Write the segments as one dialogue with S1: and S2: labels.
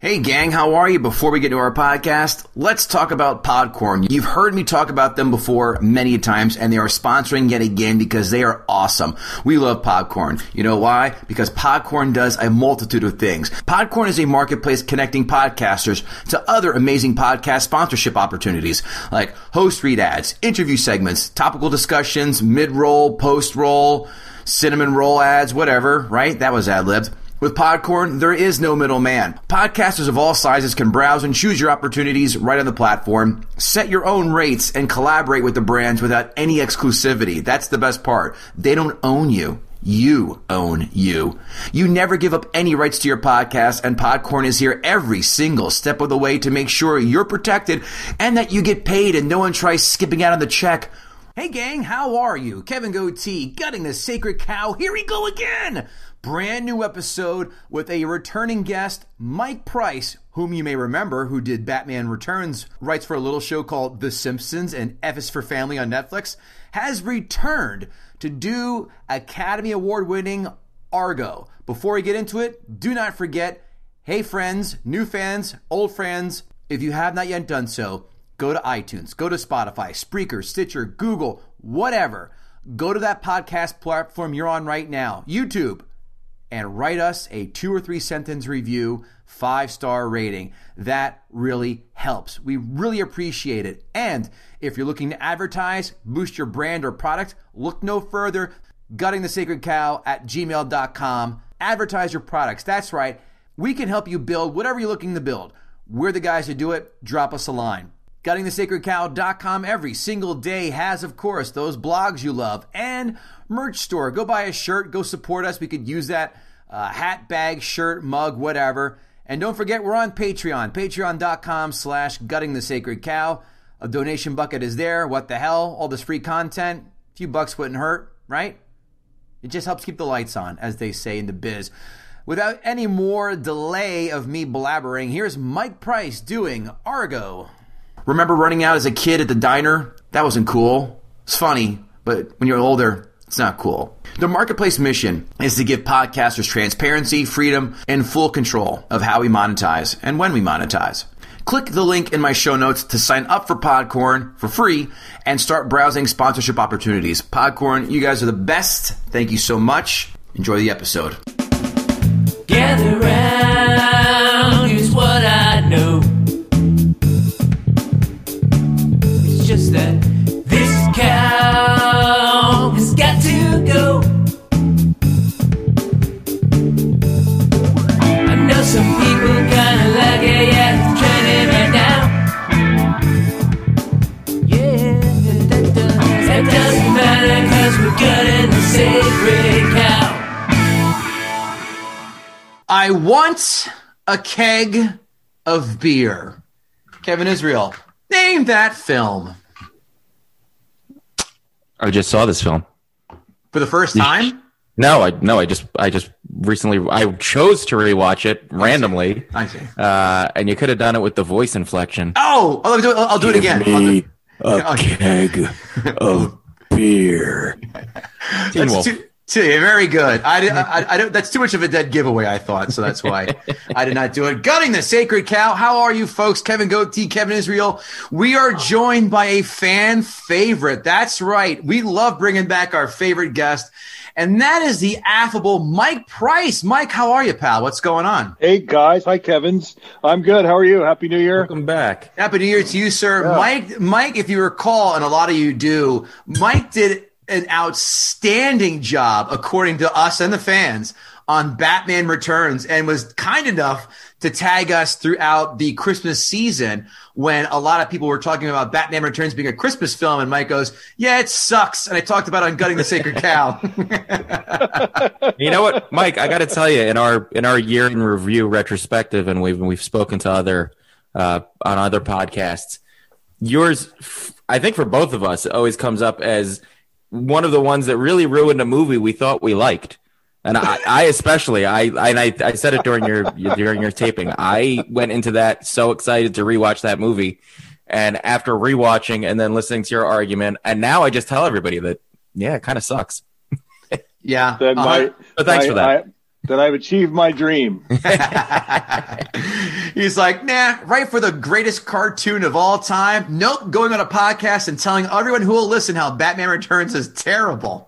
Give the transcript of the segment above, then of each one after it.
S1: Hey gang, how are you? Before we get to our podcast, let's talk about Podcorn. You've heard me talk about them before many times, and they are sponsoring yet again because they are awesome. We love Podcorn. You know why? Because Podcorn does a multitude of things. Podcorn is a marketplace connecting podcasters to other amazing podcast sponsorship opportunities, like host read ads, interview segments, topical discussions, mid-roll, post-roll, cinnamon roll ads, whatever, right? That was ad-libbed. With Podcorn, there is no middleman. Podcasters of all sizes can browse and choose your opportunities right on the platform, set your own rates, and collaborate with the brands without any exclusivity. That's the best part. They don't own you. You own you. You never give up any rights to your podcast, and Podcorn is here every single step of the way to make sure you're protected and that you get paid and no one tries skipping out on the check. Hey gang, how are you? Kevin Goatee, gutting the sacred cow. Here we go again. Brand new episode with a returning guest, Mike Price, whom you may remember, who did Batman Returns, writes for a little show called The Simpsons and F is for Family on Netflix, has returned to do Academy Award-winning Argo. Before we get into it, do not forget, hey friends, new fans, old friends, if you have not yet done so, go to iTunes, go to Spotify, Spreaker, Stitcher, Google, whatever. Go to that podcast platform you're on right now, YouTube, and write us a 2 or 3 sentence review, 5-star rating. That really helps. We really appreciate it. And if you're looking to advertise, boost your brand or product, look no further. guttingthesacredcow@gmail.com. Advertise your products. That's right. We can help you build whatever you're looking to build. We're the guys who do it. Drop us a line. GuttingTheSacredCow.com every single day has, of course, those blogs you love and merch store. Go buy a shirt. Go support us. We could use that hat, bag, shirt, mug, whatever. And don't forget, we're on Patreon. Patreon.com/GuttingTheSacredCow. A donation bucket is there. What the hell? All this free content. A few bucks wouldn't hurt, right? It just helps keep the lights on, as they say in the biz. Without any more delay of me blabbering, here's Mike Price doing Argo. Remember running out as a kid at the diner? That wasn't cool. It's funny, but when you're older, it's not cool. The marketplace mission is to give podcasters transparency, freedom, and full control of how we monetize and when we monetize. Click the link in my show notes to sign up for Podcorn for free and start browsing sponsorship opportunities. Podcorn, you guys are the best. Thank you so much. Enjoy the episode.
S2: Gather round, here's what I know. Just that this cow has got to go. I know some people kinda like it, yeah, it's trending right now. Yeah, that doesn't matter, cause we're gutting the sacred cow.
S1: I want a keg of beer. Kevin Israel, name that film.
S3: I just saw this film
S1: For the first time?
S3: No, I just recently I chose to rewatch it randomly.
S1: I see.
S3: And you could have done it with the voice inflection.
S1: I'll do it again.
S3: Me a keg of beer.
S1: Very good. I don't. That's too much of a dead giveaway, I thought, so that's why I did not do it. Gutting the Sacred Cow. How are you, folks? Kevin Goatee, Kevin Israel. We are joined by a fan favorite. That's right. We love bringing back our favorite guest, and that is the affable Mike Price. Mike, how are you, pal? What's going on?
S4: Hey, guys. Hi, Kevins. I'm good. How are you? Happy New Year.
S3: Welcome back.
S1: Happy New Year to you, sir.
S4: Yeah.
S1: Mike, if you recall, and a lot of you do, Mike did an outstanding job, according to us and the fans, on Batman Returns, and was kind enough to tag us throughout the Christmas season when a lot of people were talking about Batman Returns being a Christmas film, and Mike goes, yeah, it sucks. And I talked about it on Gutting the Sacred Cow.
S3: You know what, Mike, I got to tell you, in our year in review retrospective, and we've spoken to other on other podcasts, yours, I think for both of us, it always comes up as one of the ones that really ruined a movie we thought we liked. And I especially, I said it during your taping. I went into that so excited to rewatch that movie, and after rewatching and then listening to your argument, and now I just tell everybody that, yeah, it kind of sucks.
S1: Yeah.
S3: But thanks for that.
S4: that I've achieved my dream.
S1: He's like, nah, write for the greatest cartoon of all time. Nope, going on a podcast and telling everyone who will listen how Batman Returns is terrible.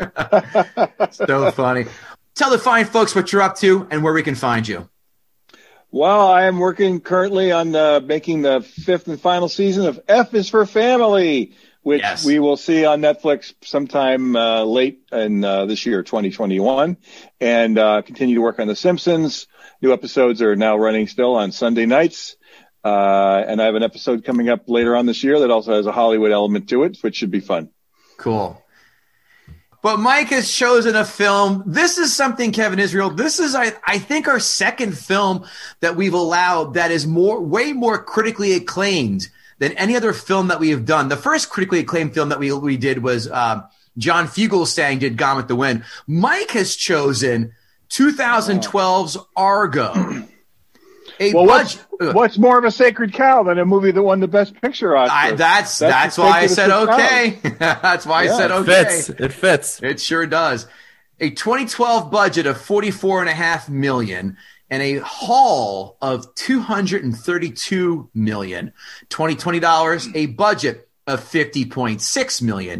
S1: So funny. Tell the fine folks what you're up to and where we can find you.
S4: Well, I am working currently on making the 5th and final season of F is for Family, which we will see on Netflix sometime late in this year, 2021, and continue to work on The Simpsons. New episodes are now running still on Sunday nights, and I have an episode coming up later on this year that also has a Hollywood element to it, which should be fun.
S1: Cool. But Mike has chosen a film. This is something, Kevin Israel. This is, I think, our second film that we've allowed that is way more critically acclaimed than any other film that we have done. The first critically acclaimed film that we did was John Fugelsang did Gone with the Wind. Mike has chosen 2012's Argo.
S4: What's more of a sacred cow than a movie that won the Best Picture Oscar?
S1: That's why I said okay. That's why I said okay.
S3: It fits.
S1: It sure does. A 2012 budget of $44.5 million and a haul of $232 million. $2020, a budget of $50.6 million.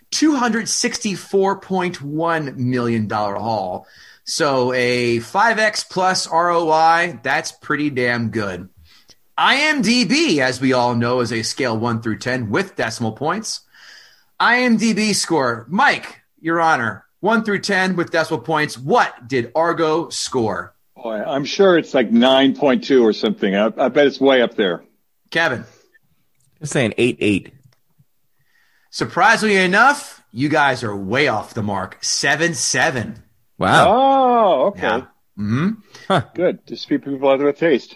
S1: $264.1 million haul. So a 5X plus ROI, that's pretty damn good. IMDb, as we all know, is a scale 1 through 10 with decimal points. IMDb score. Mike, Your Honor, 1 through 10 with decimal points. What did Argo score?
S4: Boy, I'm sure it's like 9.2 or something. I bet it's way up there.
S1: Kevin?
S3: I'm saying 8.8.
S1: Surprisingly enough, you guys are way off the mark. 7.7.
S3: Wow.
S4: Oh, okay.
S1: Yeah. Mm-hmm.
S4: Huh. Good. Just people have their taste.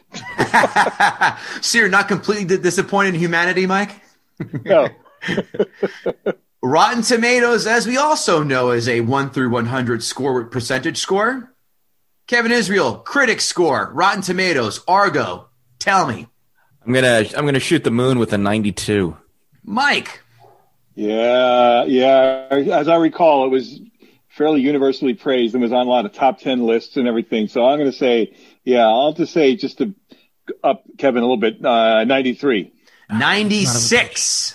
S1: So you're not completely disappointed in humanity, Mike?
S4: No.
S1: Rotten Tomatoes, as we also know, is a 1 through 100 percentage score. Kevin Israel, critic score, Rotten Tomatoes, Argo. Tell me.
S3: I'm gonna shoot the moon with a 92.
S1: Mike.
S4: Yeah. As I recall, it was fairly universally praised and was on a lot of top 10 lists and everything. So I'm going to say, I'll just say, just to up Kevin a little bit, 93.
S1: 96.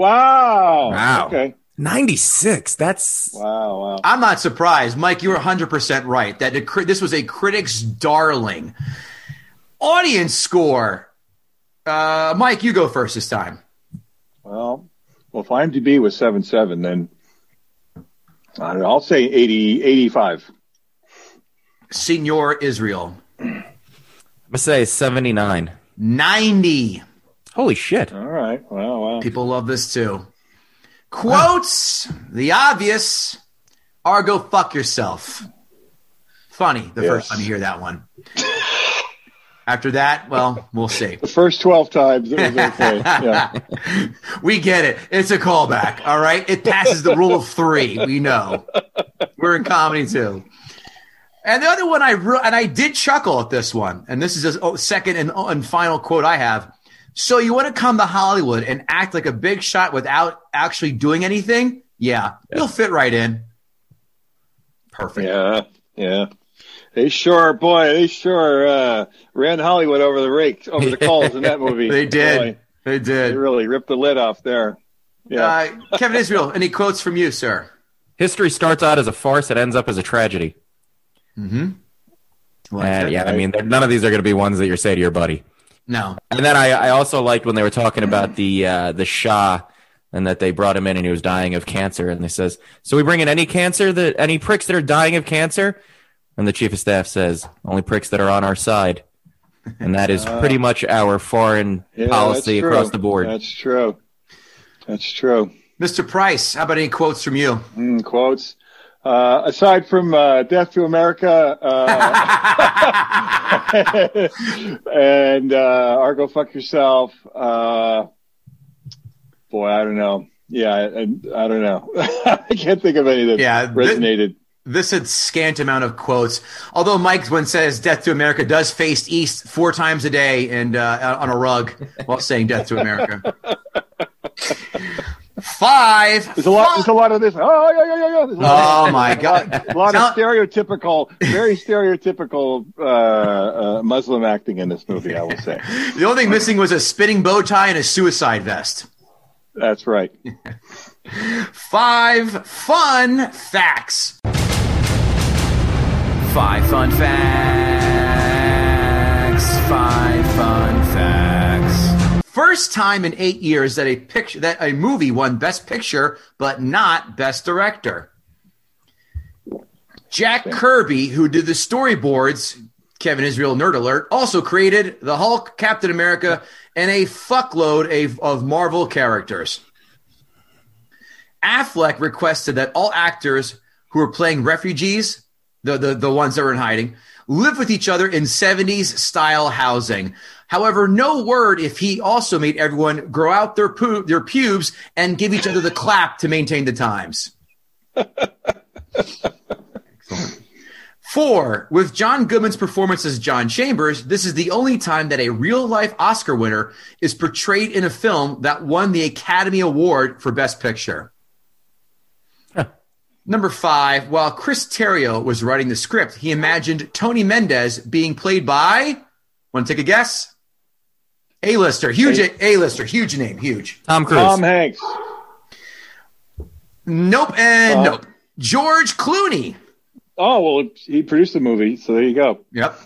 S4: Wow. Okay.
S3: 96. That's
S4: wow.
S1: I'm not surprised. Mike, you were 100% right. That this was a critic's darling. Audience score. Mike, you go first this time.
S4: Well, if IMDb was 7.7, then I don't know, I'll say 85.
S1: Senor Israel.
S3: I'm going to say 79.
S1: 90.
S3: Holy shit.
S4: All right. Wow.
S1: People love this too. Quotes. The obvious. Argo, fuck yourself. Funny the first time you hear that one. After that, well, we'll see.
S4: The first 12 times, it was okay. Yeah.
S1: We get it. It's a callback, all right? It passes the rule of 3. We know. We're in comedy, too. And the other one, I did chuckle at this one, and this is the second and final quote I have. So you want to come to Hollywood and act like a big shot without actually doing anything? Yeah. You'll fit right in. Perfect.
S4: Yeah. They sure ran Hollywood over the coals in that movie.
S1: They did.
S4: Boy,
S1: they did.
S4: They really ripped the lid off there. Yeah.
S1: Kevin Israel, any quotes from you, sir?
S3: History starts out as a farce. It ends up as a tragedy.
S1: Mm-hmm.
S3: I mean, none of these are going to be ones that you're saying to your buddy.
S1: No.
S3: And then I also liked when they were talking about the Shah and that they brought him in and he was dying of cancer. And they says, so we bring in any pricks that are dying of cancer? And the chief of staff says, only pricks that are on our side. And that is pretty much our foreign policy across the board.
S4: That's true.
S1: Mr. Price, how about any quotes from you?
S4: Quotes. Aside from Death to America and Argo, fuck yourself. Boy, I don't know. Yeah, I don't know. I can't think of any that resonated.
S1: This had scant amount of quotes. Although Mike, when says Death to America, does face east 4 times a day and on a rug while saying Death to America. 5.
S4: There's a lot of this. Oh, yeah.
S1: Oh, my God.
S4: A lot of very stereotypical Muslim acting in this movie, I will say.
S1: The only thing missing was a spinning bow tie and a suicide vest.
S4: That's right.
S1: 5 fun facts. 5 fun facts. 5 fun facts. First time in 8 years that a movie won Best Picture, but not Best Director. Jack Kirby, who did the storyboards, Kevin Israel nerd alert, also created the Hulk, Captain America, and a fuckload of Marvel characters. Affleck requested that all actors who were playing refugees, the ones that were in hiding, live with each other in 70s style housing. However, no word if he also made everyone grow out their pubes and give each other the clap to maintain the times. 4, with John Goodman's performance as John Chambers, this is the only time that a real-life Oscar winner is portrayed in a film that won the Academy Award for Best Picture. Number 5, while Chris Terrio was writing the script, he imagined Tony Mendez being played by, want to take a guess? A-lister, huge A-lister, huge name, huge.
S3: Tom Cruise.
S4: Tom Hanks.
S1: Nope, and nope. George Clooney.
S4: Oh, well, he produced the movie, so there you go.
S1: Yep.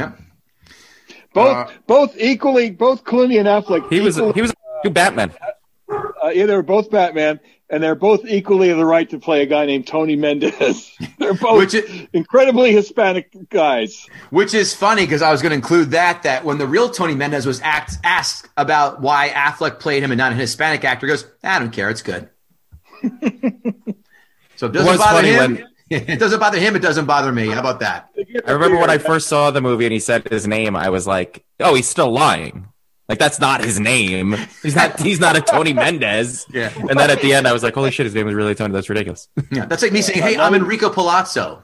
S4: Both Clooney and Affleck.
S3: He was Batman.
S4: Yeah, they were both Batman, and they're both equally in the right to play a guy named Tony Mendez. They're both incredibly Hispanic guys.
S1: Which is funny because I was going to include that when the real Tony Mendez was asked about why Affleck played him and not a Hispanic actor, he goes, I don't care, it's good. So it doesn't bother him. It doesn't bother him. It doesn't bother me. How about that?
S3: I remember when I first saw the movie and he said his name, I was like, oh, he's still lying. Like, that's not his name. He's not a Tony Mendez.
S1: Yeah.
S3: And then at the end, I was like, holy shit, his name is really Tony. That's ridiculous.
S1: Yeah, that's like me saying, hey, I'm Enrico Palazzo.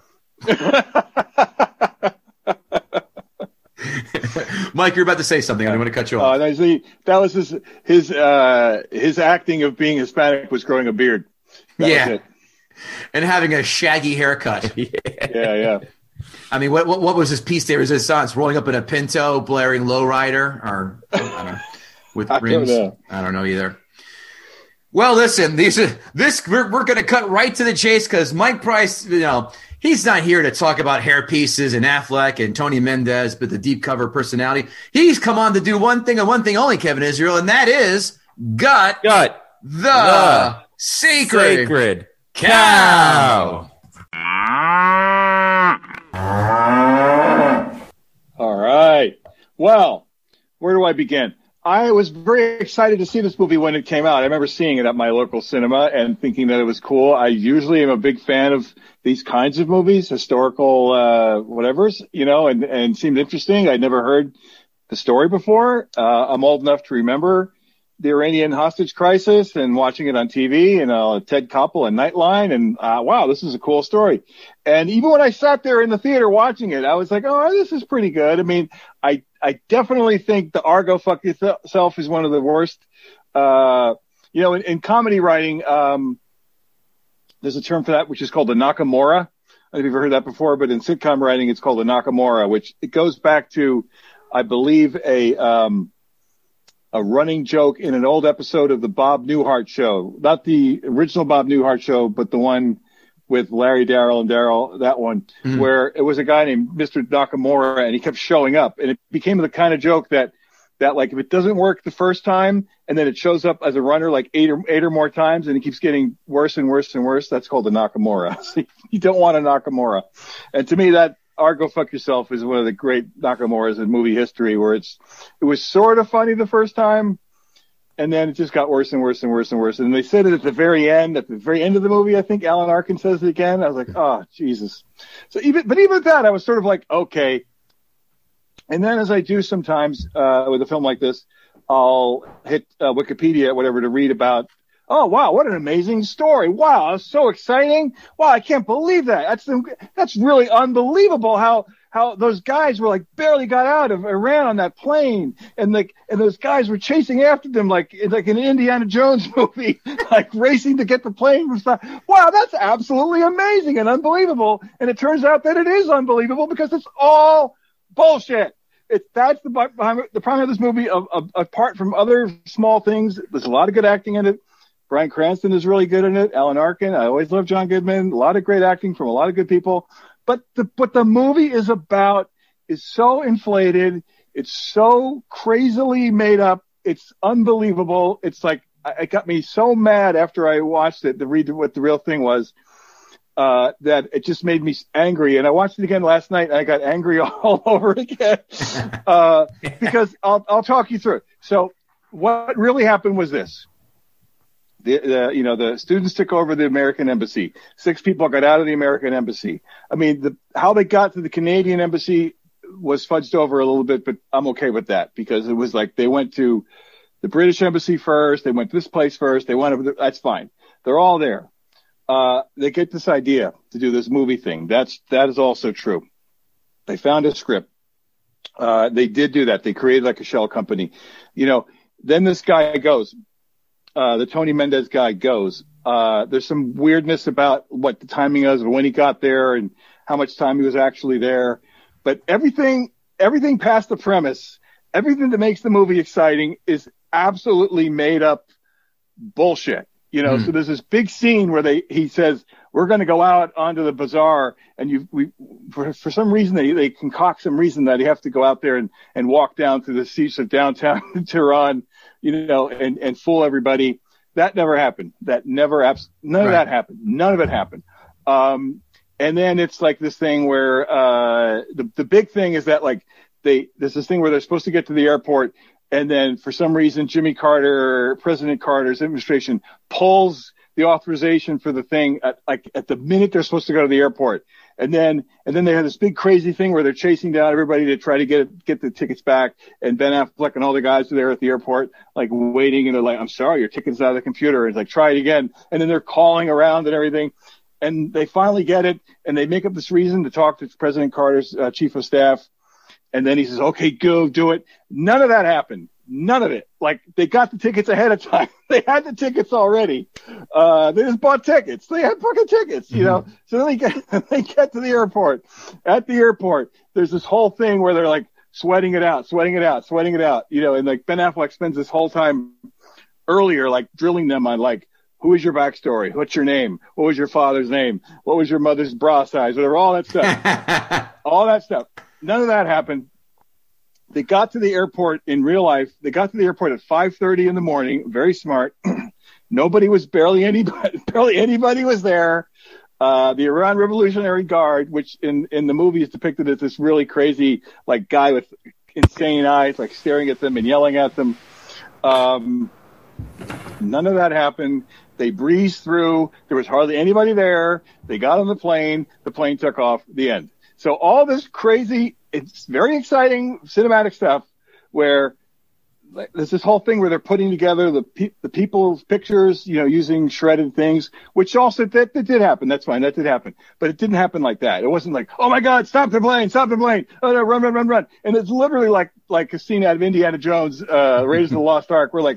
S1: Mike, you're about to say something. I don't want to cut you off.
S4: That was his acting of being Hispanic was growing a beard. That was it.
S1: And having a shaggy haircut.
S4: Yeah.
S1: I mean, what was his piece there? Is his son's rolling up in a Pinto, blaring Lowrider, or I don't know, with rims? I don't know either. Well, listen, we're going to cut right to the chase because Mike Price, he's not here to talk about hair pieces and Affleck and Tony Mendez, but the deep cover personality. He's come on to do one thing and one thing only, Kevin Israel, and that is gut the sacred cow.
S4: All right. Well, where do I begin? I was very excited to see this movie when it came out. I remember seeing it at my local cinema and thinking that it was cool. I usually am a big fan of these kinds of movies, historical whatevers, and it seemed interesting. I'd never heard the story before. I'm old enough to remember the Iranian hostage crisis and watching it on TV and Ted Koppel and Nightline. And wow, this is a cool story. And even when I sat there in the theater watching it, I was like, oh, this is pretty good. I mean, I definitely think the Argo Fuck Yourself is one of the worst. In comedy writing, there's a term for that, which is called the Nakamura. I don't know if you've ever heard that before, but in sitcom writing, it's called the Nakamura, which it goes back to, I believe, a running joke in an old episode of the Bob Newhart show, not the original Bob Newhart show, but the one with Larry, Darryl, and Daryl, that one, where it was a guy named Mr. Nakamura, and he kept showing up. And it became the kind of joke that like, if it doesn't work the first time, and then it shows up as a runner like eight or more times, and it keeps getting worse and worse and worse, that's called the Nakamura. So you don't want a Nakamura. And to me, that Argo Fuck Yourself is one of the great Nakamuras in movie history, where it was sort of funny the first time, and then it just got worse and worse and worse and worse. And they said it at the very end of the movie. I think Alan Arkin says it again. I was like, oh, Jesus. So even at that, I was sort of like, okay. And then, as I do sometimes with a film like this, I'll hit Wikipedia, whatever, to read about, oh, wow, what an amazing story. Wow, that's so exciting. Wow, I can't believe that. That's really unbelievable how how those guys were like barely got out of Iran on that plane, and those guys were chasing after them like an Indiana Jones movie, like racing to get the plane from stuff. Wow, that's absolutely amazing and unbelievable. And it turns out that it is unbelievable because it's all bullshit. That's the problem of this movie. Apart from other small things, there's a lot of good acting in it. Bryan Cranston is really good in it. Alan Arkin. I always love John Goodman. A lot of great acting from a lot of good people. But what the movie is about is so inflated. It's so crazily made up. It's unbelievable. It's like, it got me so mad after I watched it to read what the real thing was, that it just made me angry. And I watched it again last night and I got angry all over again, because I'll talk you through it. So what really happened was this. The students took over the American embassy. 6 people got out of the American embassy. I mean, how they got to the Canadian embassy was fudged over a little bit, but I'm okay with that because it was like they went to the British embassy first. They went to this place first. They went over that's fine. They're all there. They get this idea to do this movie thing. That is also true. They found a script. They did do that. They created like a shell company. Then this guy goes. The Tony Mendez guy goes. There's some weirdness about what the timing is, when he got there and how much time he was actually there. But everything past the premise, everything that makes the movie exciting is absolutely made up bullshit. So there's this big scene where he says, we're going to go out onto the bazaar, and for some reason they concoct some reason that you have to go out there and walk down through the streets of downtown Tehran, and fool everybody. That never happened. None of that happened. None of it happened. And then it's like this thing where the big thing is that like there's this thing where they're supposed to get to the airport, and then for some reason President Carter's administration pulls the authorization for the thing at the minute they're supposed to go to the airport. And then they have this big crazy thing where they're chasing down everybody to try to get the tickets back. And Ben Affleck and all the guys are there at the airport, like waiting. And they're like, I'm sorry, your ticket's out of the computer. And it's like, try it again. And then they're calling around and everything. And they finally get it. And they make up this reason to talk to President Carter's chief of staff. And then he says, okay, go do it. None of that happened. None of it. Like, they got the tickets ahead of time. They had the tickets already. They just bought tickets. They had fucking tickets, So then they get to the airport. At the airport, there's this whole thing where they're like sweating it out. And like Ben Affleck spends this whole time earlier, like drilling them on like, who is your backstory? What's your name? What was your father's name? What was your mother's bra size? Whatever, all that stuff. All that stuff. None of that happened. They got to the airport in real life. They got to the airport at 5:30 in the morning. Very smart. Barely anybody was there. The Iran Revolutionary Guard, which in the movie is depicted as this really crazy, like guy with insane eyes, like staring at them and yelling at them. None of that happened. They breezed through. There was hardly anybody there. They got on the plane. The plane took off. The end. So all this crazy, it's very exciting cinematic stuff where there's this whole thing where they're putting together the people's pictures, using shredded things, which also that did happen. That's fine. That did happen. But it didn't happen like that. It wasn't like, oh my God, stop the plane. Oh no, run. And it's literally like a scene out of Indiana Jones, Raiders of the Lost Ark, where like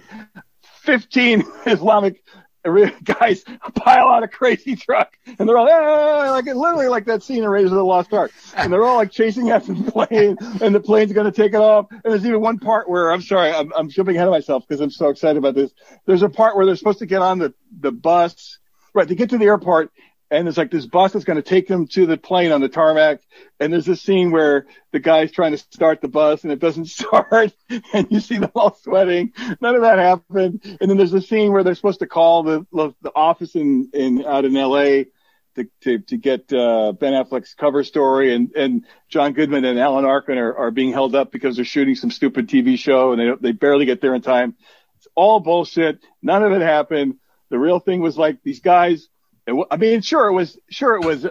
S4: 15 Islamic guys pile out a crazy truck and they're all like literally like that scene in Raiders of the Lost Ark, and they're all like chasing after the plane and the plane's going to take it off. And there's even one part where I'm jumping ahead of myself because I'm so excited about this. There's a part where they're supposed to get on the bus, right? They get to the airport and there's like this bus that's going to take them to the plane on the tarmac. And there's this scene where the guy's trying to start the bus and it doesn't start and you see them all sweating. None of that happened. And then there's a scene where they're supposed to call the office out in LA to get Ben Affleck's cover story, and John Goodman and Alan Arkin are being held up because they're shooting some stupid TV show and they barely get there in time. It's all bullshit. None of it happened. The real thing was like these guys. I mean, sure, it was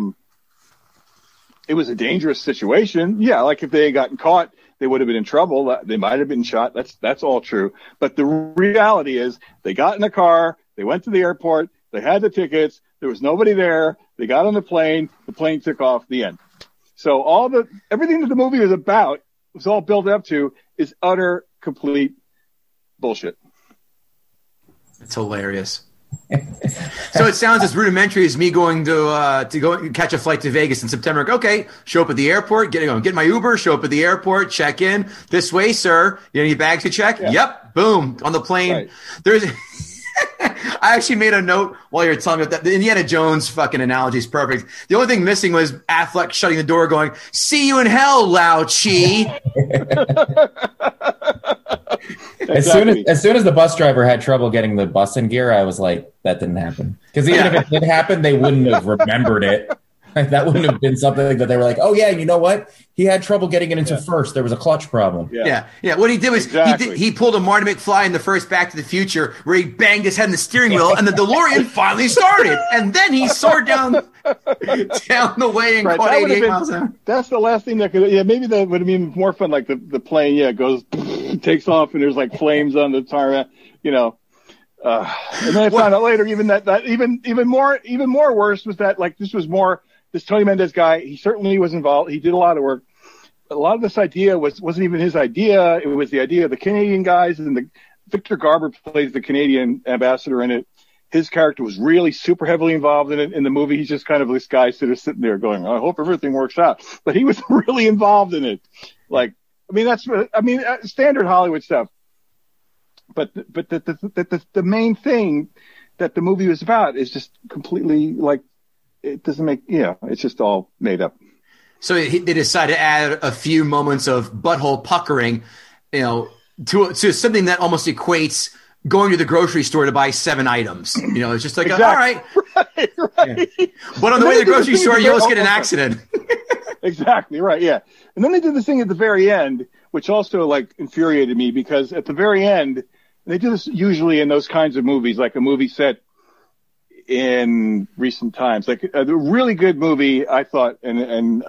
S4: a dangerous situation. Yeah, like if they had gotten caught, they would have been in trouble. They might have been shot. That's all true. But the reality is they got in the car, they went to the airport, they had the tickets, there was nobody there, they got on the plane took off, the end. So everything that the movie was about was all built up to is utter, complete bullshit.
S1: It's hilarious. So it sounds as rudimentary as me going to go catch a flight to Vegas in September. Okay, show up at the airport, get my Uber, show up at the airport, check in. This way, sir. You have any bags to check? Yeah. Yep. Boom. On the plane. Right. There's. I actually made a note while you were telling me that the Indiana Jones fucking analogy is perfect. The only thing missing was Affleck shutting the door, going, "See you in hell, Lao Chi."
S4: Exactly.
S3: As soon as the bus driver had trouble getting the bus in gear, I was like, that didn't happen. Because even if it did happen, they wouldn't have remembered it. That wouldn't have been something that they were like, oh, yeah, you know what? He had trouble getting it into first. There was a clutch problem.
S1: Yeah. What he did was he pulled a Marty McFly in the first Back to the Future where he banged his head in the steering wheel and the DeLorean finally started. And then he soared down the way and caught 88 miles an hour.
S4: That's the last thing that could, maybe that would have been more fun. Like the plane, goes, takes off and there's like flames on the tarmac, and then I found out later even more worse was that like this Tony Mendez guy, he certainly was involved. He did a lot of work. A lot of this idea wasn't even his idea. It was the idea of the Canadian guys, and Victor Garber plays the Canadian ambassador in it. His character was really super heavily involved in it in the movie. He's just kind of this guy sitting there going, I hope everything works out. But he was really involved in it. That's standard Hollywood stuff. But the main thing that the movie was about is just completely like, it doesn't make, it's just all made up.
S1: So they decided to add a few moments of butthole puckering, to something that almost equates going to the grocery store to buy 7 items. It's just like,
S4: exactly.
S1: All right. Right. Yeah. But on the way to the grocery store, you almost get an accident.
S4: Exactly, right, yeah. And then they did this thing at the very end, which also, infuriated me, because at the very end, they do this usually in those kinds of movies, like a movie set in recent times, like a really good movie, I thought, and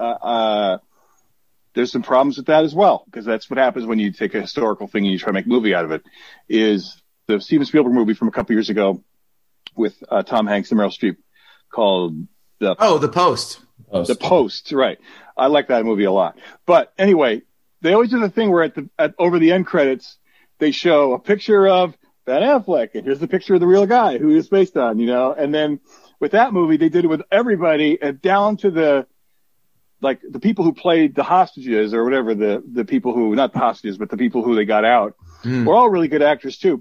S4: there's some problems with that as well, because that's what happens when you take a historical thing and you try to make a movie out of it, is the Steven Spielberg movie from a couple years ago with Tom Hanks and Meryl Streep called The
S1: Post.
S4: The Post, right. I like that movie a lot. But anyway, they always do the thing where over the end credits, they show a picture of Ben Affleck, and here's the picture of the real guy who it's based on, And then with that movie, they did it with everybody, and down to the people who played the hostages or whatever, the people who, not the hostages, but the people who they got out, were all really good actors too.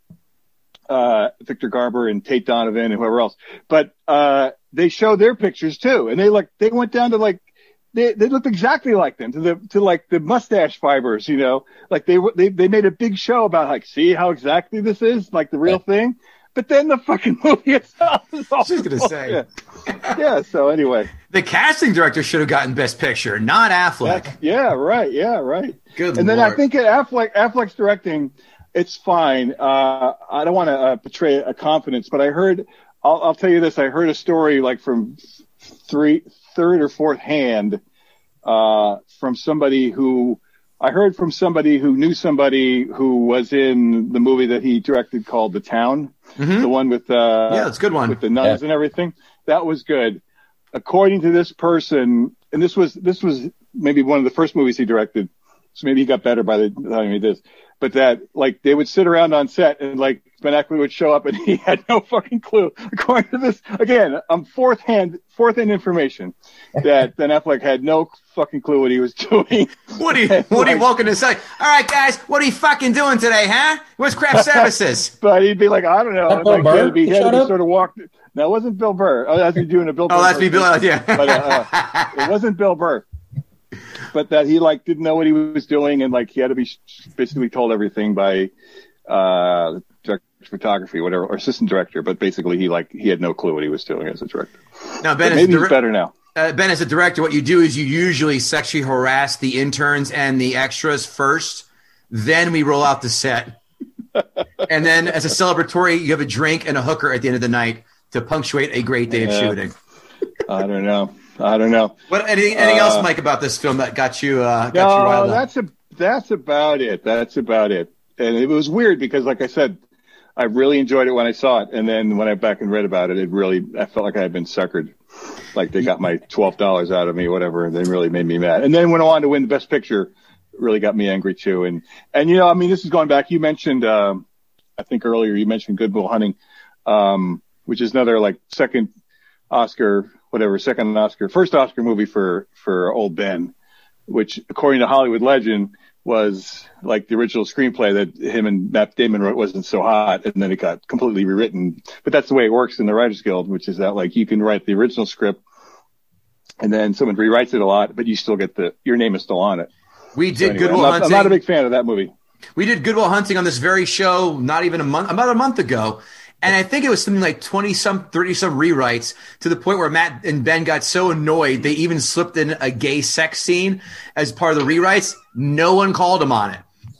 S4: Victor Garber and Tate Donovan and whoever else. But they show their pictures too, and they went down to they looked exactly like them, to the mustache fibers, like they made a big show about see how exactly this is, like the real thing. But then the fucking movie itself is all
S1: just gonna say.
S4: Yeah. So anyway,
S1: the casting director should have gotten Best Picture, not Affleck.
S4: Yeah, right.
S1: Good.
S4: And then I think Affleck's directing, it's fine. I don't want to betray a confidence, but I heard. I'll tell you this. I heard a story from third or fourth hand from somebody who knew somebody who was in the movie that he directed called The Town, the one with
S1: it's a good one
S4: with the nuns and everything. That was good, according to this person. And this was maybe one of the first movies he directed, so maybe he got better by the time he did this. But that they would sit around on set and Ben Affleck would show up and he had no fucking clue. According to this, again, fourth hand information that Ben Affleck had no fucking clue what he was doing.
S1: What are you walking to say? All right, guys, what are you fucking doing today, huh? Where's craft services?
S4: But he'd be like, I don't know.
S3: Bill Burr?
S4: He had to sort of walk. No, it wasn't Bill Burr. Oh, that's me doing a Bill Burr.
S1: Oh, that's me, Bill. Yeah.
S4: But it wasn't Bill Burr. But that he didn't know what he was doing, and he had to be basically told everything by the director of photography, whatever, or assistant director. But basically, he had no clue what he was doing as a director.
S1: Now, Ben,
S4: maybe he's better now.
S1: Ben, as a director, what you do is you usually sexually harass the interns and the extras first, then we roll out the set, and then as a celebratory, you have a drink and a hooker at the end of the night to punctuate a great day of shooting.
S4: I don't know.
S1: What anything else, Mike, about this film that got you riled up?
S4: That's about it. And it was weird because, like I said, I really enjoyed it when I saw it, and then when I went back and read about it, I felt like I had been suckered. Like they got my $12 out of me, whatever, and they really made me mad. And then went on to win the Best Picture, really got me angry too. And this is going back. You mentioned, I think earlier you mentioned Good Will Hunting, which is another like first Oscar movie for old Ben, which according to Hollywood Legend was like the original screenplay that him and Matt Damon wrote wasn't so hot, and then it got completely rewritten. But that's the way it works in the Writers Guild, which is that like you can write the original script and then someone rewrites it a lot, but you still get your name is still on it.
S1: We did Good Will Hunting.
S4: I'm not a big fan of that movie.
S1: We did Good Will Hunting on this very show about a month ago. And I think it was something like 20-some, 30-some rewrites to the point where Matt and Ben got so annoyed they even slipped in a gay sex scene as part of the rewrites. No one called him on it.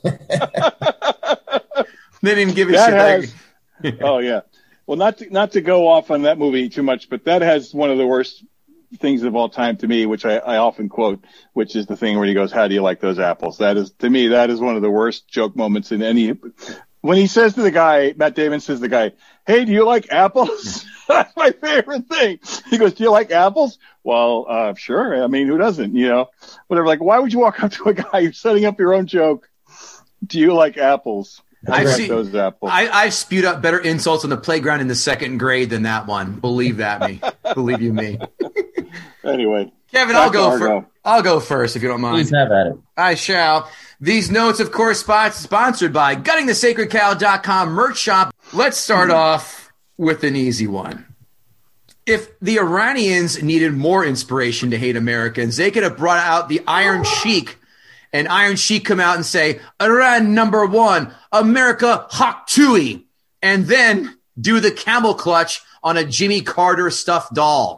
S1: They didn't even give a shit.
S4: Oh, yeah. Well, not to go off on that movie too much, but that has one of the worst things of all time to me, which I often quote, which is the thing where he goes, "How do you like those apples?" That is one of the worst joke moments in any. When he says to the guy, Matt Damon says to the guy, "Hey, do you like apples?" That's my favorite thing. He goes, "Do you like apples?" Well, sure. I mean, who doesn't? Whatever. Like, why would you walk up to a guy who's setting up your own joke? Do you like apples? Those apples.
S1: I've spewed out better insults on the playground in the second grade than that one. Believe you me.
S4: Anyway,
S1: Kevin, I'll go first if you don't mind.
S3: Please have at it.
S1: I shall. These notes, of course, sponsored by GuttingTheSacredCow.com merch shop. Let's start off with an easy one. If the Iranians needed more inspiration to hate Americans, they could have brought out the Iron Sheik, and Iron Sheik come out and say, "Iran number one, America hak tui," and then do the camel clutch on a Jimmy Carter stuffed doll.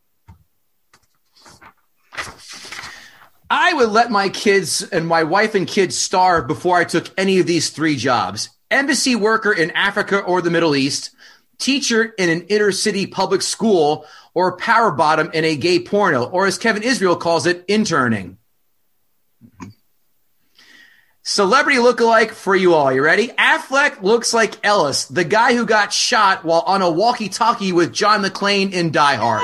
S1: I would let my kids and my wife and kids starve before I took any of these three jobs. Embassy worker in Africa or the Middle East, teacher in an inner city public school, or power bottom in a gay porno, or as Kevin Israel calls it, interning. Celebrity lookalike for you all. You ready? Affleck looks like Ellis, the guy who got shot while on a walkie-talkie with John McClane in Die Hard.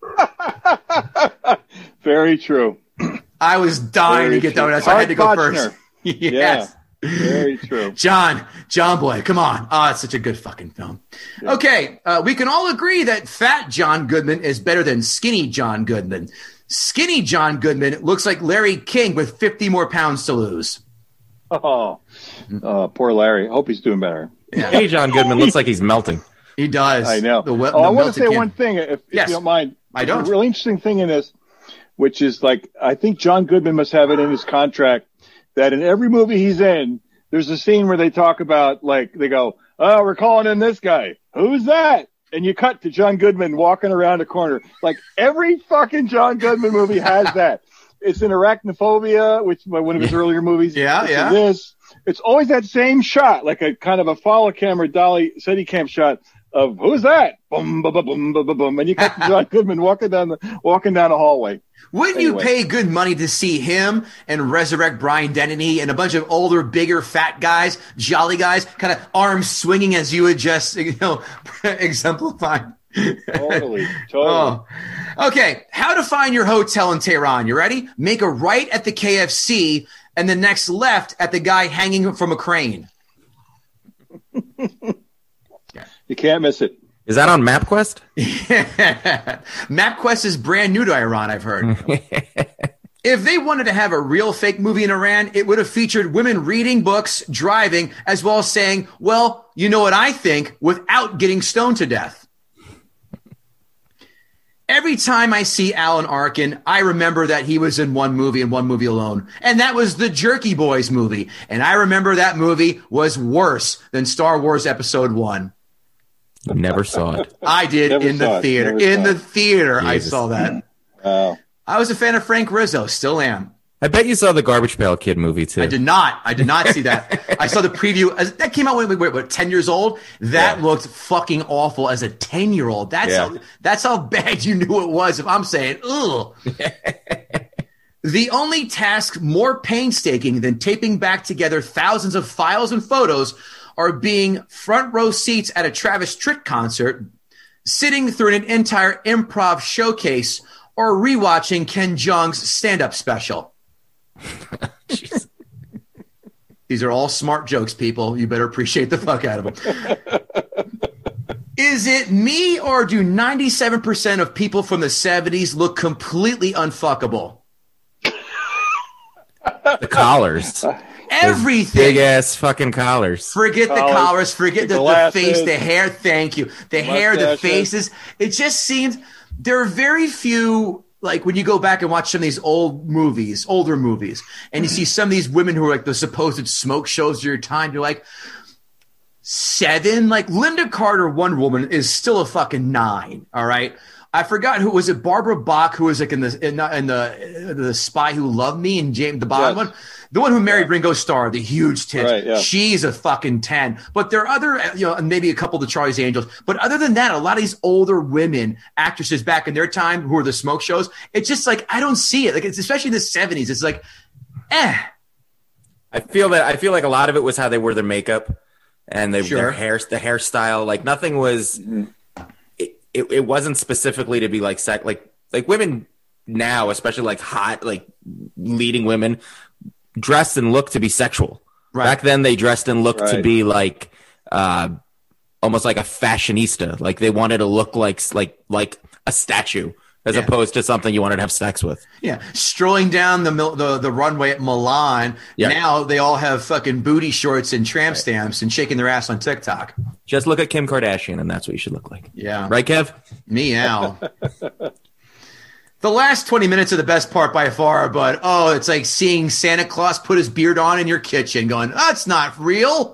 S4: Very true.
S1: I was dying to get that one, so I had to go first. Yes.
S4: Yeah, very true.
S1: John Boy, come on. Oh, it's such a good fucking film. Yeah. Okay, we can all agree that fat John Goodman is better than skinny John Goodman. Skinny John Goodman looks like Larry King with 50 more pounds to lose.
S4: Oh, poor Larry. I hope he's doing better.
S3: Yeah. Hey, John Goodman looks like he's melting.
S1: He does.
S4: I know. I want to say one thing, if you don't mind.
S1: I don't.
S4: A really interesting thing in this, which is like, I think John Goodman must have it in his contract that in every movie he's in, there's a scene where they talk about, like, they go, "Oh, we're calling in this guy. Who's that?" And you cut to John Goodman walking around a corner. Like, every fucking John Goodman movie has that. It's in Arachnophobia, which is one of his earlier movies.
S1: Yeah.
S4: It's always that same shot, like a kind of a follow camera dolly Steadicam shot of "Who's that?" Boom, boom, boom, boom, boom, boom, and you cut to John Goodman walking down a hallway.
S1: Wouldn't you pay good money to see him and resurrect Brian Dennehy and a bunch of older, bigger, fat guys, jolly guys, kind of arms swinging as you would just, exemplify?
S4: Totally.
S1: Oh. Okay, how to find your hotel in Tehran. You ready? Make a right at the KFC and the next left at the guy hanging from a crane.
S4: You can't miss it.
S3: Is that on MapQuest?
S1: MapQuest is brand new to Iran, I've heard. If they wanted to have a real fake movie in Iran, it would have featured women reading books, driving, as well as saying, "Well, you know what I think," without getting stoned to death. Every time I see Alan Arkin, I remember that he was in one movie and one movie alone. And that was the Jerky Boys movie. And I remember that movie was worse than Star Wars Episode 1.
S3: Never saw it.
S1: I did in the theater. In the theater, I saw that.
S4: Wow.
S1: I was a fan of Frank Rizzo. Still am.
S3: I bet you saw the Garbage Pail Kid movie, too.
S1: I did not see that. I saw the preview. That came out when we were, 10 years old? That looked fucking awful as a 10-year-old. That's how bad you knew it was if I'm saying, ugh. The only task more painstaking than taping back together thousands of files and photos are being front row seats at a Travis Tritt concert, sitting through an entire improv showcase, or rewatching Ken Jeong's stand-up special? These are all smart jokes, people. You better appreciate the fuck out of them. Is it me, or do 97% of people from the 70s look completely unfuckable?
S3: The collars.
S1: Everything.
S3: Big ass fucking collars.
S1: Forget the collars. Forget the face, the hair. Thank you. The hair, the faces. It just seems there are very few. Like when you go back and watch some of these older movies, and you see some of these women who are like the supposed smoke shows of your time, you're like, 7? Like Linda Carter, Wonder Woman, is still a fucking 9. All right. I forgot who was it. Barbara Bach, who was like in the Spy Who Loved Me, and James the Bond one. The one who married Ringo Starr, the huge tits.
S4: Right, yeah.
S1: She's a fucking 10. But there are other, and maybe a couple of the Charlie's Angels. But other than that, a lot of these older women actresses back in their time who were the smoke shows, it's just like, I don't see it. Like, it's especially in the 70s. It's like,
S3: I feel like a lot of it was how they wore their makeup and their hair, the hairstyle. Like nothing was, it wasn't specifically to be like like women now, especially like hot, like leading women, dressed and looked to be sexual. Right. Back then they dressed and looked to be like almost like a fashionista. Like they wanted to look like a statue as opposed to something you wanted to have sex with.
S1: Yeah. Strolling down the runway at Milan. Yep. Now they all have fucking booty shorts and tramp stamps and shaking their ass on TikTok.
S3: Just look at Kim Kardashian and that's what you should look like.
S1: Yeah.
S3: Right, Kev?
S1: Meow. The last 20 minutes are the best part by far, but it's like seeing Santa Claus put his beard on in your kitchen going, that's not real.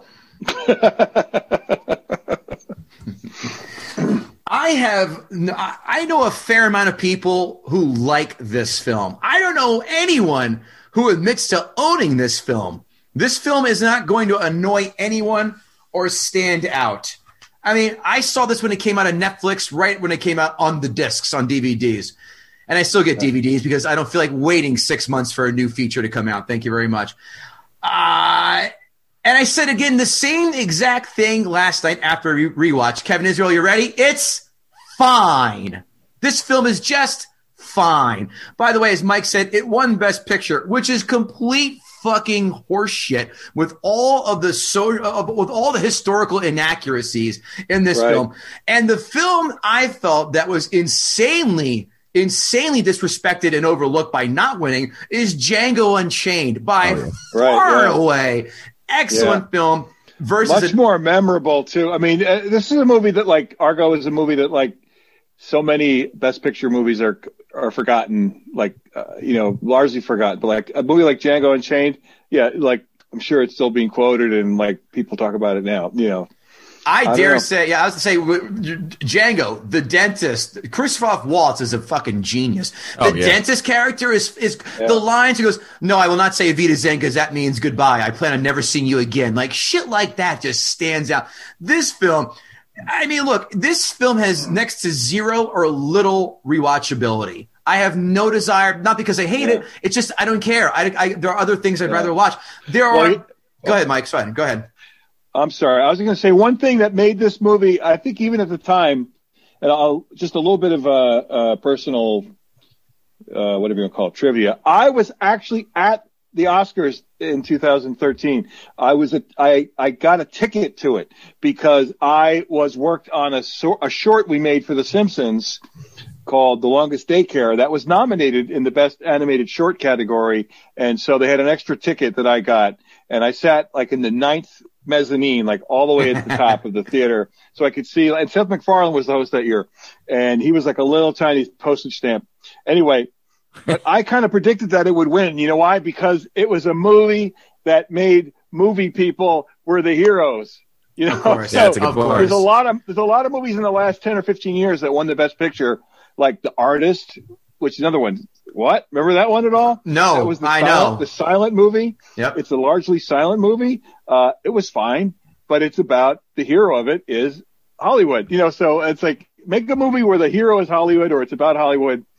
S1: I know a fair amount of people who like this film. I don't know anyone who admits to owning this film. This film is not going to annoy anyone or stand out. I mean, I saw this when it came out on Netflix, right when it came out on the discs, on DVDs. And I still get DVDs because I don't feel like waiting 6 months for a new feature to come out. Thank you very much. And I said again the same exact thing last night after rewatch. Kevin Israel, you ready? It's fine. This film is just fine. By the way, as Mike said, it won Best Picture, which is complete fucking horseshit with all of with all the historical inaccuracies in this film. And the film I felt that was insanely disrespected and overlooked by not winning is Django Unchained by far away. Excellent film. Versus
S4: much more memorable too. I mean, this is a movie that like Argo is a movie that like so many Best Picture movies are forgotten, like, largely forgotten. But like a movie like Django Unchained, like I'm sure it's still being quoted and like people talk about it now,
S1: I dare say, I was to say, Django, the dentist, Christoph Waltz is a fucking genius. The dentist character is the lines he goes, no, I will not say Vita Zen because that means goodbye. I plan on never seeing you again. Like shit like that just stands out. This film, I mean, look, this film has next to zero or little rewatchability. I have no desire, not because I hate it. It's just, I don't care. There are other things I'd rather watch. Go ahead, Mike. Sorry, go ahead.
S4: I'm sorry. I was going to say one thing that made this movie, I think even at the time, and just a little bit of personal, whatever you want to call it, trivia. I was actually at the Oscars in 2013. I got a ticket to it because I worked on a short we made for The Simpsons called The Longest Daycare that was nominated in the Best Animated Short category. And so they had an extra ticket that I got, and I sat like in the 9th mezzanine, like all the way at the top of the theater, so I could see. And Seth MacFarlane was the host that year, and he was like a little tiny postage stamp. Anyway, but I kind of predicted that it would win. You know why? Because it was a movie that made movie people were the heroes.
S1: Of course,
S4: so
S3: that's a good point.
S4: There's a lot of movies in the last 10 or 15 years that won the Best Picture, like The Artist, which is another one. What? Remember that one at all?
S1: No,
S4: that was the silent movie.
S1: Yep.
S4: It's a largely silent movie. It was fine, but it's about the hero of it is Hollywood. So it's like make a movie where the hero is Hollywood or it's about Hollywood,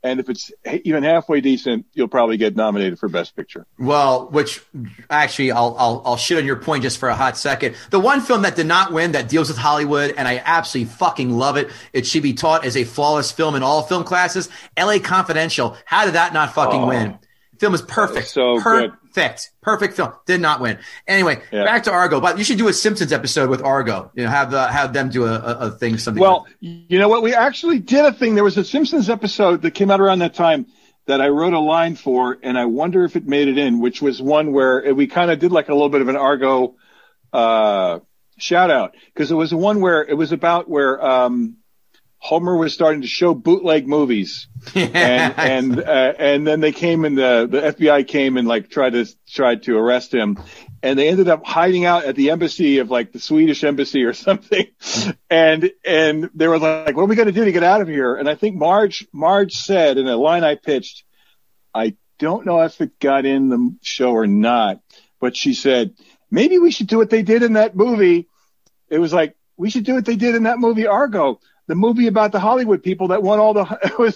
S4: And if it's even halfway decent, you'll probably get nominated for Best Picture.
S1: Well, which actually I'll shit on your point just for a hot second. The one film that did not win that deals with Hollywood, and I absolutely fucking love it. It should be taught as a flawless film in all film classes. L.A. Confidential. How did that not fucking win? The film is perfect.
S4: So good.
S1: Perfect film. Did not win. Anyway, back to Argo. But you should do a Simpsons episode with Argo. You know, have them do a thing. Something.
S4: Well, you know what? We actually did a thing. There was a Simpsons episode that came out around that time that I wrote a line for, and I wonder if it made it in, which was one where we kind of did like a little bit of an Argo shout out, because it was the one where it was about where Homer was starting to show bootleg movies, and then they came and the FBI came and like tried to arrest him, and they ended up hiding out at the embassy of like the Swedish embassy or something, and they were like, "What are we going to do to get out of here?" And I think Marge said in a line I pitched, I don't know if it got in the show or not, but she said maybe we should do what they did in that movie. It was like we should do what they did in that movie Argo. The movie about the Hollywood people that won all the,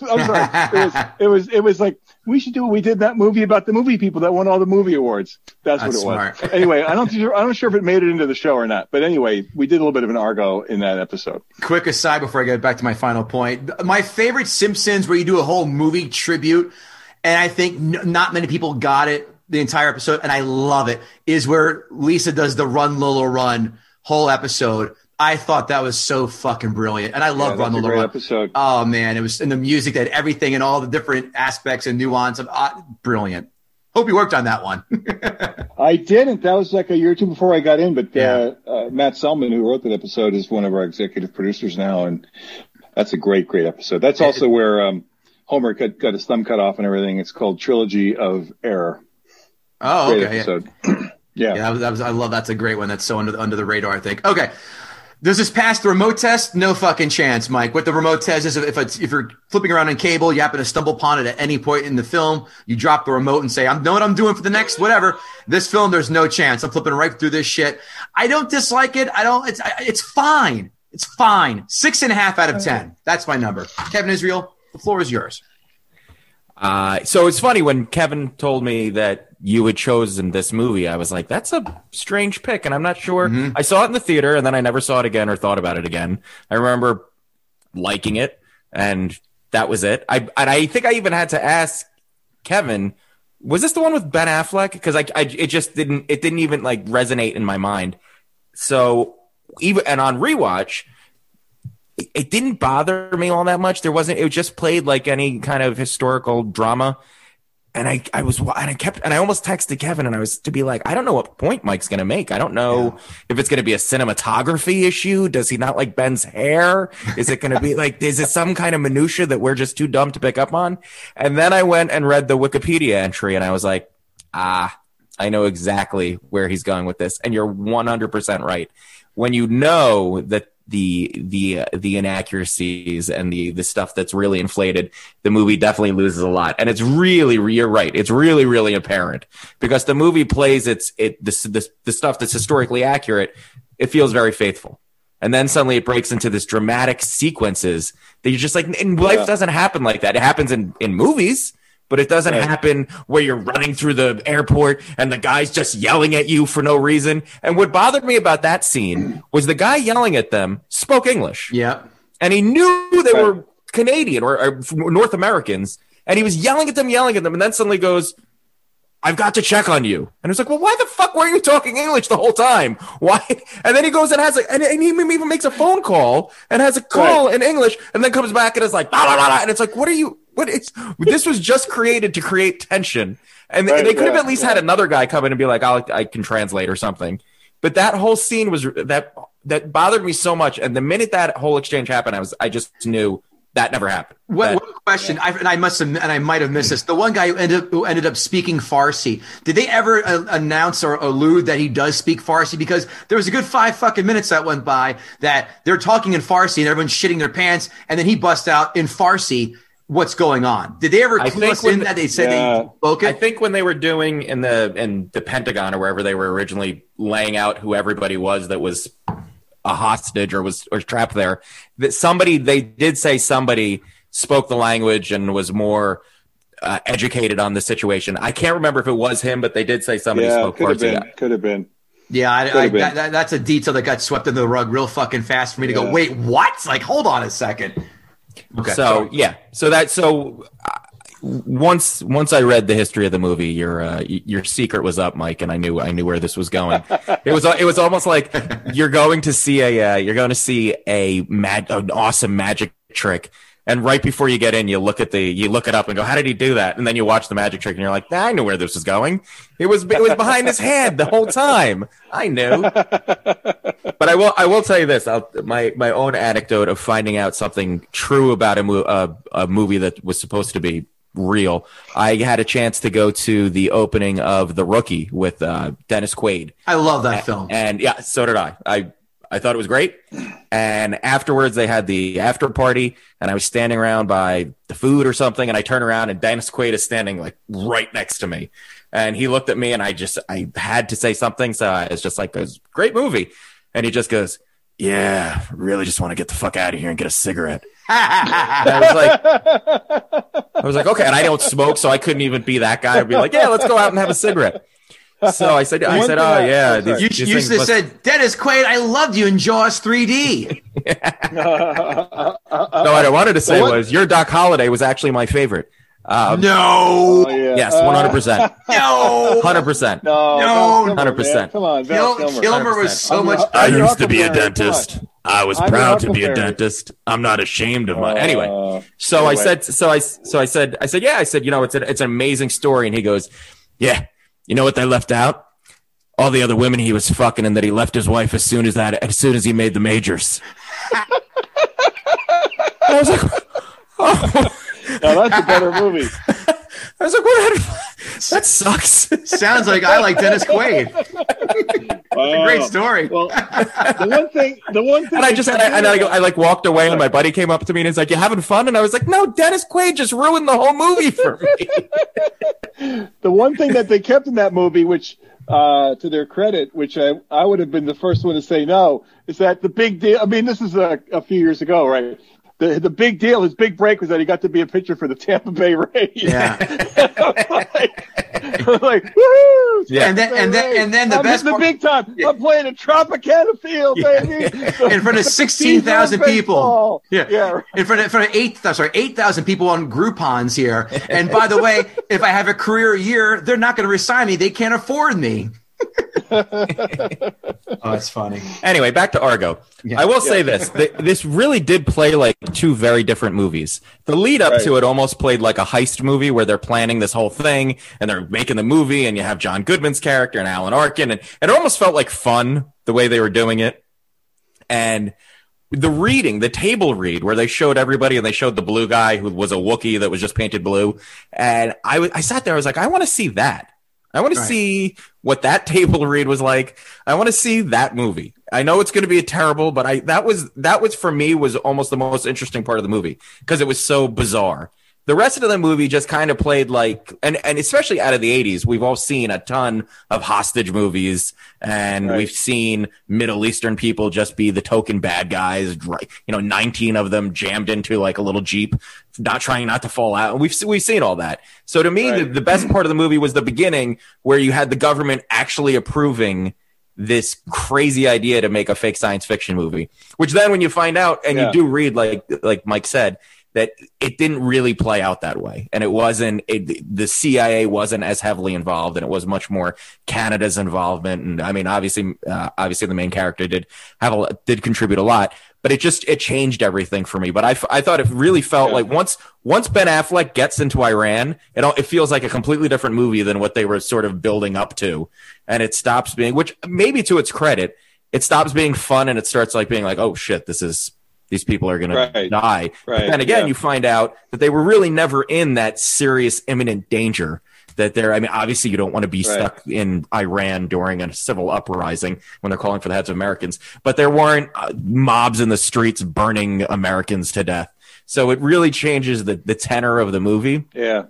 S4: it was like, we should do what we did in that movie about the movie people that won all the movie awards. That's what it
S1: smart.
S4: was. Anyway, I'm not sure if it made it into the show or not, but anyway, we did a little bit of an Argo in that episode.
S1: Quick aside before I get back to my final point. My favorite Simpsons, where you do a whole movie tribute, and I think not many people got it the entire episode, and I love it, is where Lisa does the Run Lola Run whole episode. I thought that was so fucking brilliant. And I love Run Lola Run.
S4: Episode.
S1: Oh, man. It was in the music that everything and all the different aspects and nuance of brilliant. Hope you worked on that one.
S4: I didn't. That was like a year or two before I got in. But Matt Selman, who wrote that episode, is one of our executive producers now. And that's a great episode. That's also where Homer got his thumb cut off and everything. It's called Trilogy of Error.
S1: Oh,
S4: great
S1: okay.
S4: Episode.
S1: Yeah. I love that's a great one. That's so under the radar, I think. Okay. Does this pass the remote test? No fucking chance, Mike. What the remote test is, if you're flipping around on cable, you happen to stumble upon it at any point in the film, you drop the remote and say, I know what I'm doing for the next whatever. This film, there's no chance. I'm flipping right through this shit. I don't dislike it. It's fine. It's fine. 6.5 out of 10. That's my number. Kevin Israel, the floor is yours.
S3: So it's funny, when Kevin told me that you had chosen this movie, I was like, that's a strange pick, and I'm not sure. Mm-hmm. I saw it in the theater, and then I never saw it again or thought about it again. I remember liking it, and that was it. I think I even had to ask Kevin, was this the one with Ben Affleck? Because it didn't even like resonate in my mind. So and on rewatch, it didn't bother me all that much. It just played like any kind of historical drama. And I almost texted Kevin, and I was to be like, I don't know what point Mike's going to make. I don't know if it's going to be a cinematography issue. Does he not like Ben's hair? Is it going to be like, is it some kind of minutia that we're just too dumb to pick up on? And then I went and read the Wikipedia entry, and I was like, I know exactly where he's going with this. And you're 100% right. When you know that the inaccuracies and the stuff that's really inflated, the movie definitely loses a lot. And it's really, you're right, it's really, really apparent, because the movie plays the stuff that's historically accurate. It feels very faithful. And then suddenly it breaks into this dramatic sequences that you're just like, and life doesn't happen like that. It happens in movies, but it doesn't happen where you're running through the airport and the guy's just yelling at you for no reason. And what bothered me about that scene was the guy yelling at them spoke English.
S1: Yeah.
S3: And he knew they were Canadian or North Americans. And he was yelling at them. And then suddenly goes, I've got to check on you. And it's like, well, why the fuck were you talking English the whole time? Why? And then he goes and has and he even makes a phone call and has a call in English, and then comes back and is like, blah, blah, blah, and it's like, this was just created to create tension. And they could have at least had another guy come in and be like, I can translate or something. But that whole scene was that bothered me so much. And the minute that whole exchange happened, I just knew that never happened.
S1: One question, I might have missed this. The one guy who ended up speaking Farsi, did they ever announce or allude that he does speak Farsi? Because there was a good 5 fucking minutes that went by that they're talking in Farsi and everyone's shitting their pants, and then he busts out in Farsi. What's going on? Did they ever clue us in that they said they spoke it?
S3: I think when they were doing in the Pentagon or wherever they were originally laying out who everybody was that was a hostage or was trapped there, that they did say somebody spoke the language and was more educated on the situation. I can't remember if it was him, but they did say somebody spoke Farsi.
S4: Could have been.
S1: Yeah, that's a detail that got swept under the rug real fucking fast for me to go, wait, what? Like, hold on a second. Okay. So once I read the history of the movie, your secret was up, Mike, and I knew where this was going. It was almost like you're going to see an awesome magic trick. And right before you get in, you look it up and go, how did he do that? And then you watch the magic trick and you're like, I knew where this was going. It was behind his head the whole time. I knew. But I will tell you this, my own anecdote of finding out something true about a movie that was supposed to be real. I had a chance to go to the opening of The Rookie with Dennis Quaid. I love that film.
S3: And yeah, so did I. I thought it was great. And afterwards, they had the after party, and I was standing around by the food or something, and I turn around, and Dennis Quaid is standing like right next to me. And he looked at me, and I had to say something, so I was just like, it was a great movie. And he just goes, yeah, really just want to get the fuck out of here and get a cigarette. I was like, okay. And I don't smoke, so I couldn't even be that guy. I'd be like, yeah, let's go out and have a cigarette. So I said, oh yeah.
S1: You used to say, Dennis Quaid, I loved you in Jaws 3D.
S3: No, what I wanted to say was your Doc Holliday was actually my favorite.
S1: No.
S3: Yes, 100%.
S1: No.
S3: 100%.
S4: No.
S3: 100%.
S4: Come on,
S1: Kilmer was so much.
S3: I used to be a dentist. I was proud to be a dentist. I'm not ashamed of my. Anyway, so I said, yeah. I said, it's an amazing story. And he goes, yeah. You know what they left out? All the other women he was fucking, and that he left his wife as soon as he made the majors. I was like, oh.
S4: Now that's a better movie.
S3: I was like, what? That sucks.
S1: Sounds like I like Dennis Quaid. A great story.
S4: Well, the one thing.
S3: And I walked away, and my buddy came up to me and he's like, "You having fun?" And I was like, "No, Dennis Quaid just ruined the whole movie for me."
S4: The one thing that they kept in that movie, which, to their credit, which I would have been the first one to say no, is that the big deal. I mean, this is a few years ago, right? The big deal, his big break was that he got to be a pitcher for the Tampa Bay Rays.
S1: Yeah.
S4: like, woo!
S1: Yeah. And then the best
S4: part, the big time. Yeah. I'm playing at Tropicana Field, baby.
S1: In front of 16,000 people.
S4: Yeah.
S1: In front of 8,000 people on Groupon's here. And by the way, if I have a career year, they're not going to resign me. They can't afford me. Oh, it's funny.
S3: Anyway, back to Argo. Yeah. I will say this. This really did play like two very different movies. The lead up to it almost played like a heist movie where they're planning this whole thing and they're making the movie, and you have John Goodman's character and Alan Arkin, and it almost felt like fun the way they were doing it. And the table read where they showed everybody, and they showed the blue guy who was a Wookiee that was just painted blue. And I sat there, I was like, I want to see that. I want to see what that table read was like. I want to see that movie. I know it's going to be terrible, but that was for me was almost the most interesting part of the movie because it was so bizarre. The rest of the movie just kind of played like, and especially out of the 80s, we've all seen a ton of hostage movies, and we've seen Middle Eastern people just be the token bad guys, 19 of them jammed into like a little Jeep, trying not to fall out. And we've seen all that. So to me, the best part of the movie was the beginning where you had the government actually approving this crazy idea to make a fake science fiction movie, which then when you find out and you do read, like Mike said, that it didn't really play out that way. And it wasn't, the CIA wasn't as heavily involved, and it was much more Canada's involvement. And I mean, obviously the main character did contribute a lot, but it changed everything for me. But I thought it really felt like once Ben Affleck gets into Iran, it feels like a completely different movie than what they were sort of building up to. And it stops being, which maybe to its credit, it stops being fun and it starts like being like, oh shit, these people are going to die. Right. But then again, you find out that they were really never in that serious imminent danger that obviously you don't want to be stuck in Iran during a civil uprising when they're calling for the heads of Americans, but there weren't mobs in the streets burning Americans to death. So it really changes the tenor of the movie.
S4: Yeah.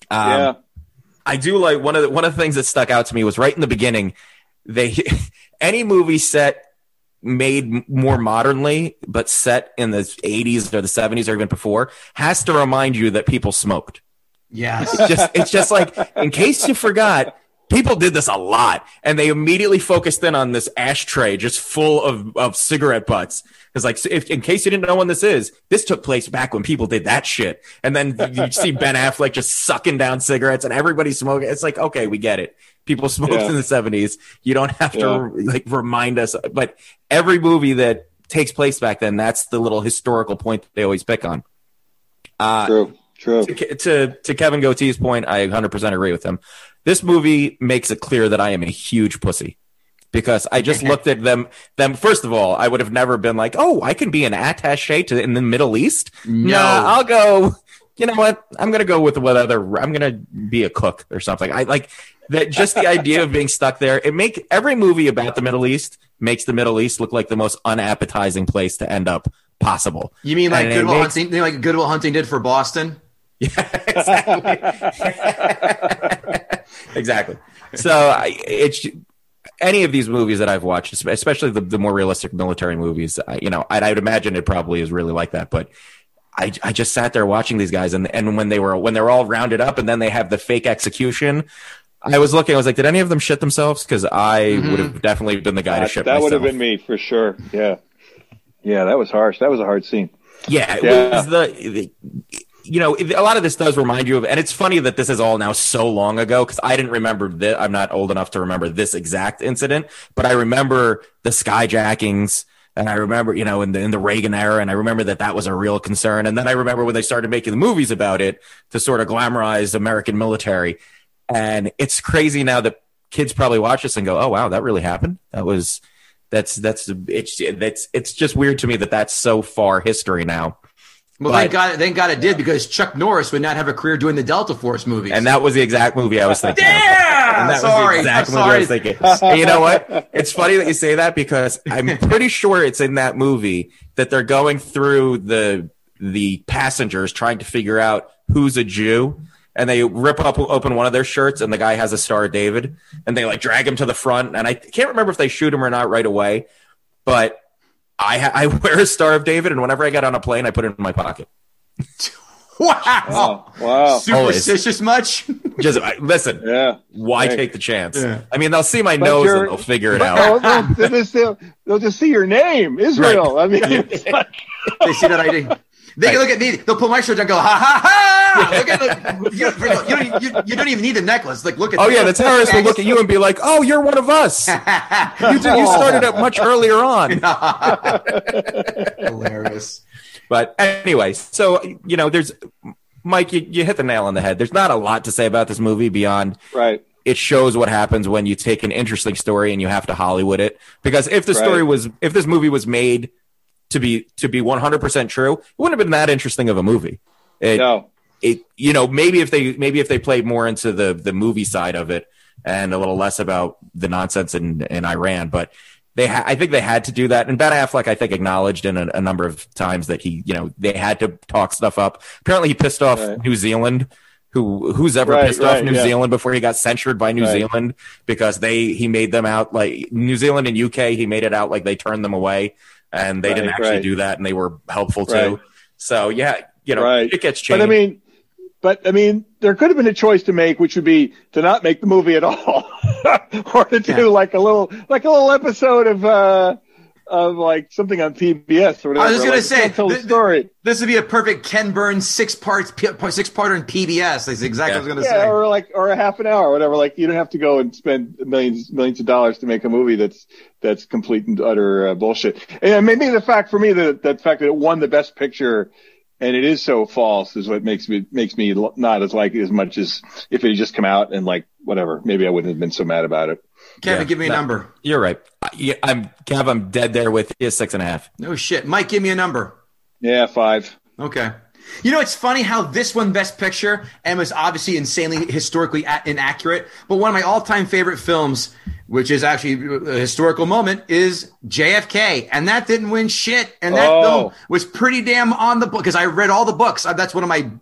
S3: I do like one of the things that stuck out to me was right in the beginning, any movie set made more modernly, but set in the 80s or the 70s or even before, has to remind you that people smoked.
S1: Yes.
S3: It's just like, in case you forgot, people did this a lot, and they immediately focused in on this ashtray just full of cigarette butts. It's like, in case you didn't know when this took place back when people did that shit. And then you see Ben Affleck just sucking down cigarettes and everybody smoking. It's like, okay, we get it. People smoked in the 70s. You don't have to like remind us. But every movie that takes place back then, that's the little historical point that they always pick on.
S4: True.
S3: To Kevin Goatee's point, I 100% agree with him. This movie makes it clear that I am a huge pussy. Because I just looked at them. First of all, I would have never been like, oh, I can be an attaché in the Middle East.
S1: No,
S3: I'll go. You know what? I'm going to go with whatever. I'm going to be a cook or something. I like that. Just the idea of being stuck there. Every movie about the Middle East makes the Middle East look like the most unappetizing place to end up possible.
S1: You mean like Good Will Hunting? Like Good Will Hunting did for Boston?
S3: Yeah, exactly. Exactly. So it's. Any of these movies that I've watched, especially the more realistic military movies, I'd imagine it probably is really like that. But I just sat there watching these guys, and when they were all rounded up, and then they have the fake execution, I was like, did any of them shit themselves? Because I would have definitely been the guy to shit myself.
S4: That would have been me for sure. Yeah, that was harsh. That was a hard scene.
S3: Yeah, it was a lot of this does remind you of, and it's funny that this is all now so long ago because I didn't remember this. I'm not old enough to remember this exact incident, but I remember the skyjackings, and I remember, in the Reagan era, and I remember that was a real concern. And then I remember when they started making the movies about it to sort of glamorize American military. And it's crazy now that kids probably watch this and go, "Oh wow, that really happened." It's just weird to me that that's so far history now.
S1: Well, thank God it did, because Chuck Norris would not have a career doing the Delta Force movies.
S3: And that was the exact movie I was thinking.
S1: Yeah!
S3: Was the exact movie I was thinking. And you know what? It's funny that you say that, because I'm pretty sure it's in that movie that they're going through the passengers trying to figure out who's a Jew. And they rip open one of their shirts, and the guy has a Star of David. And they like drag him to the front. And I can't remember if they shoot him or not right away. But I wear a Star of David, and whenever I get on a plane, I put it in my pocket.
S1: Wow. Superstitious much?
S3: Just listen.
S4: Yeah.
S3: Why take the chance? Yeah. I mean, they'll see my nose and they'll figure it out.
S4: They'll just see your name, Israel. Right. I mean,
S1: they see that ID. They can look at me. They'll pull my shirt and go, ha ha ha! Look at you don't even need the necklace. Like, look at.
S3: Oh yeah, the terrorists will look at you and be like, "Oh, you're one of us. You started it much earlier on."
S1: Hilarious.
S3: But anyway, so there's Mike. You hit the nail on the head. There's not a lot to say about this movie beyond it shows what happens when you take an interesting story and you have to Hollywood it. Because if this movie was made to be 100% true, it wouldn't have been that interesting of a movie.
S4: No.
S3: Maybe if they played more into the movie side of it and a little less about the nonsense in Iran, but I think they had to do that. And Ben Affleck, I think, acknowledged in a number of times that they had to talk stuff up. Apparently, he pissed off New Zealand. Who's ever pissed off New Zealand before he got censured by New Zealand because he made them out like New Zealand and UK. He made it out like they turned them away. And they didn't actually do that, and they were helpful too. So it gets changed.
S4: But I mean, there could have been a choice to make, which would be to not make the movie at all, or to do like a little episode of like something on PBS or whatever.
S1: I was going to say,
S4: tell the story.
S1: This would be a perfect Ken Burns six-parter in PBS. That's exactly what I was going to say.
S4: Or a half an hour, or whatever. Like, you don't have to go and spend millions of dollars to make a movie that's complete and utter bullshit. And maybe the fact for me that fact that it won the Best Picture and it is so false is what makes me not as like it as much as if it had just come out and like whatever. Maybe I wouldn't have been so mad about it.
S1: Kevin, give me a number.
S3: You're right. I'm dead there with you, 6.5.
S1: No shit. Mike, give me a number.
S4: Yeah, 5.
S1: Okay. It's funny how this won Best Picture and was obviously insanely historically inaccurate. But one of my all-time favorite films, which is actually a historical moment, is JFK. And that didn't win shit. And that film was pretty damn on the book because I read all the books. That's one of my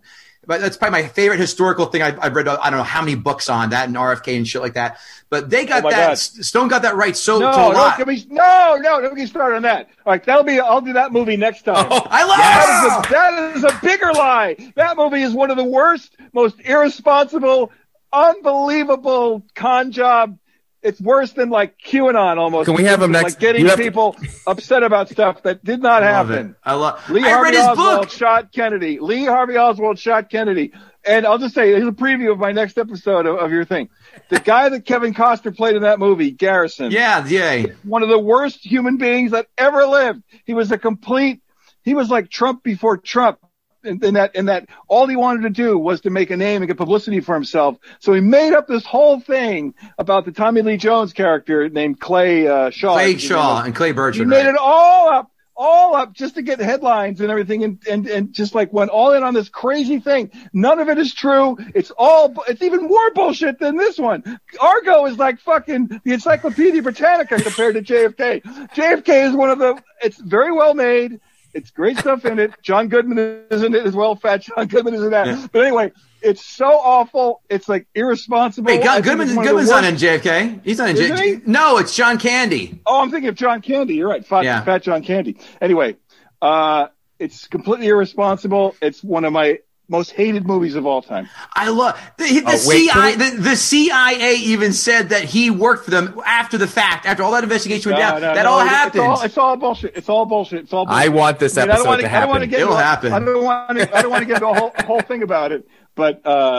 S1: but that's probably my favorite historical thing I've read. I don't know how many books on that and RFK and shit like that. But they got that. God. Stone got that right. So
S4: no, don't get me started on that. All right, I'll do that movie next time.
S1: Oh, I love
S4: that is a bigger lie. That movie is one of the worst, most irresponsible, unbelievable con job. It's worse than like QAnon almost.
S3: Can we have him next?
S4: Like getting people upset about stuff that did not happen.
S1: Lee Harvey Oswald
S4: shot Kennedy. Lee Harvey Oswald shot Kennedy. And I'll just say, here's a preview of my next episode of your thing. The guy that Kevin Costner played in that movie, Garrison.
S1: Yeah.
S4: One of the worst human beings that ever lived. He was like Trump before Trump. In that all he wanted to do was to make a name and get publicity for himself. So he made up this whole thing about the Tommy Lee Jones character named Clay Shaw.
S1: Clay Shaw and Clay Burchard.
S4: He made it all up just to get headlines and everything and just like went all in on this crazy thing. None of it is true. It's even more bullshit than this one. Argo is like fucking the Encyclopedia Britannica compared to JFK. JFK is it's very well made. It's great stuff in it. John Goodman is in it as well. Fat John Goodman is in that. Yeah. But anyway, it's so awful. It's like irresponsible.
S1: Wait, Goodman's not in JFK. He's not in JFK. No, it's John Candy.
S4: Oh, I'm thinking of John Candy. You're right. Fat John Candy. Anyway, it's completely irresponsible. It's one of my most hated movies of all time.
S1: I love the CIA even said that he worked for them after the fact, after all that investigation went down. That all happened.
S4: It's all bullshit. It's all bullshit.
S3: I want this episode to happen.
S1: It'll happen.
S4: I don't want to get into a whole thing about it. But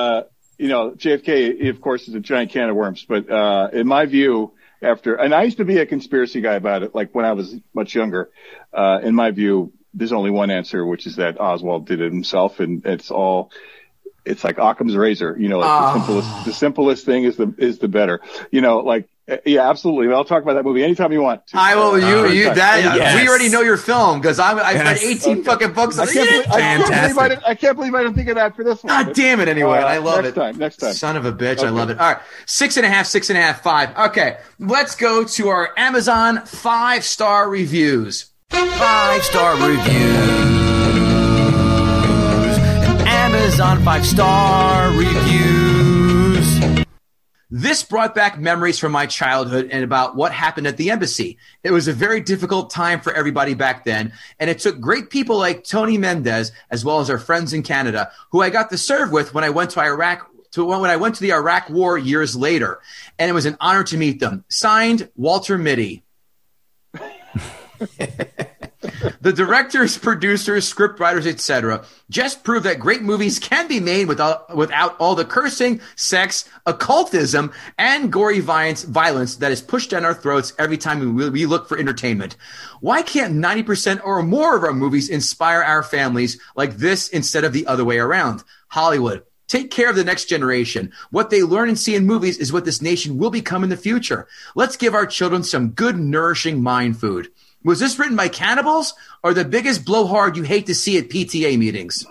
S4: JFK, of course, is a giant can of worms. But in my view, and I used to be a conspiracy guy about it, like when I was much younger. In my view, there's only one answer, which is that Oswald did it himself, and it's like Occam's razor. The simplest thing is the better. Yeah, absolutely. I'll talk about that movie anytime you want to.
S1: I will. We already know your film because I've read 18 fucking books.
S4: I can't believe I didn't think of that for this one.
S1: God damn it! Anyway, I love it.
S4: Next time.
S1: Son of a bitch, okay. I love it. All right, 6.5, 5. Okay, let's go to our Amazon 5-star reviews.
S2: 5-star reviews. An Amazon 5-star reviews.
S1: This brought back memories from my childhood and about what happened at the embassy. It was a very difficult time for everybody back then, and it took great people like Tony Mendez, as well as our friends in Canada, who I got to serve with when I went to Iraq. When I went to the Iraq War years later, and it was an honor to meet them. Signed, Walter Mitty. The directors, producers, scriptwriters, etc. just prove that great movies can be made without all the cursing, sex, occultism, and gory violence that is pushed down our throats every time we look for entertainment. Why can't 90% or more of our movies inspire our families like this instead of the other way around? Hollywood, take care of the next generation. What they learn and see in movies is what this nation will become in the future. Let's give our children some good, nourishing mind food. Was this written by cannibals or the biggest blowhard you hate to see at PTA meetings?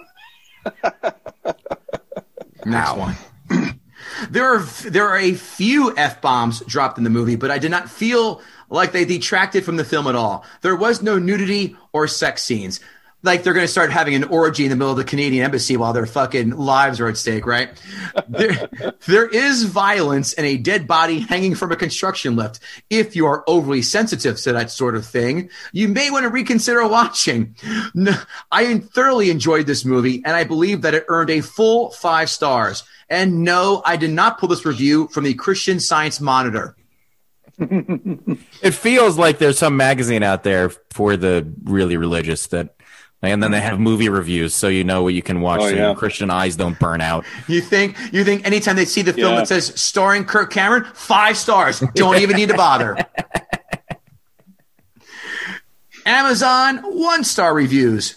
S1: Next one. There are a few F-bombs dropped in the movie, but I did not feel like they detracted from the film at all. There was no nudity or sex scenes. Like they're going to start having an orgy in the middle of the Canadian embassy while their fucking lives are at stake, right? There is violence and a dead body hanging from a construction lift. If you are overly sensitive to that sort of thing, you may want to reconsider watching. I thoroughly enjoyed this movie, and I believe that it earned a full 5 stars. And no, I did not pull this review from the Christian Science Monitor.
S3: It feels like there's some magazine out there for the really religious and then they have movie reviews, so you know what you can watch, your Christian eyes don't burn out.
S1: You think anytime they see the film that says starring Kirk Cameron, 5 stars, don't even need to bother. Amazon 1-star reviews.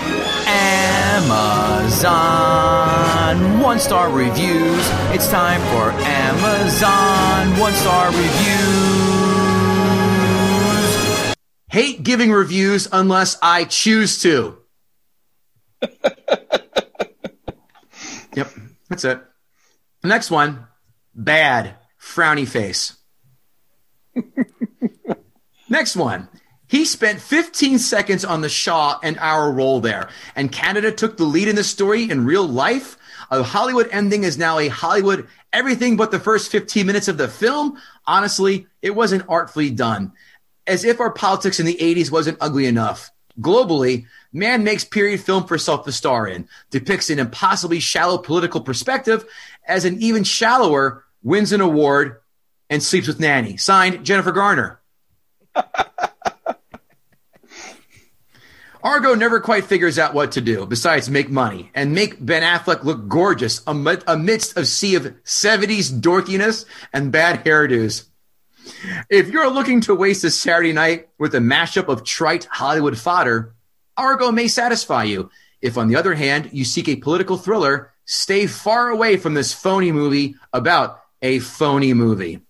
S2: Amazon 1-star reviews. It's time for Amazon 1-star reviews.
S1: Hate giving reviews unless I choose to. Yep, that's it. Next one, bad, frowny face. Next one, he spent 15 seconds on the Shaw and our role there, and Canada took the lead in the story in real life. A Hollywood ending is now a Hollywood everything but the first 15 minutes of the film. Honestly, it wasn't artfully done. As if our politics in the 80s wasn't ugly enough. Globally, man makes period film for self to star in, depicts an impossibly shallow political perspective as an even shallower wins an award and sleeps with nanny. Signed, Jennifer Garner. Argo never quite figures out what to do besides make money and make Ben Affleck look gorgeous amidst a sea of 70s dorkiness and bad hairdos. If you're looking to waste a Saturday night with a mashup of trite Hollywood fodder, Argo may satisfy you. If, on the other hand, you seek a political thriller, stay far away from this phony movie about a phony movie.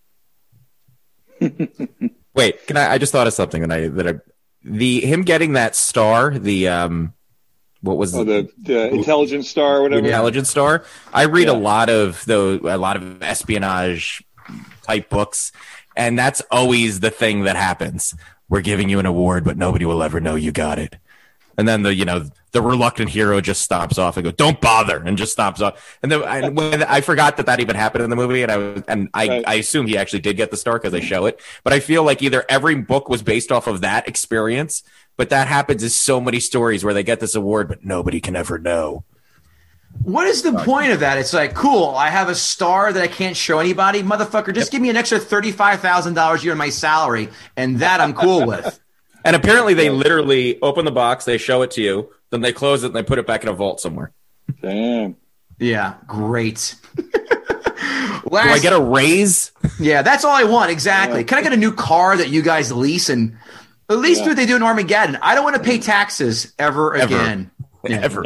S3: Wait, I just thought of something him getting that star, what was
S4: the intelligence star or whatever.
S3: The intelligence star. I read a lot of espionage type books, and that's always the thing that happens. We're giving you an award, but nobody will ever know you got it. And then the reluctant hero just stops off and goes, "Don't bother," and just stops off. And then when I forgot that even happened in the movie, and I assume he actually did get the star because they show it. But I feel like either every book was based off of that experience, but that happens in so many stories where they get this award, but nobody can ever know.
S1: What is the point of that? It's like, cool, I have a star that I can't show anybody. Motherfucker, just give me an extra $35,000 a year in my salary, and that I'm cool with.
S3: And apparently they literally open the box, they show it to you, then they close it, and they put it back in a vault somewhere.
S4: Damn.
S1: Yeah, great.
S3: Do I get a raise?
S1: Yeah, that's all I want, exactly. Can I get a new car that you guys lease and at least do what they do in Armageddon? I don't want to pay taxes ever again.
S3: Ever.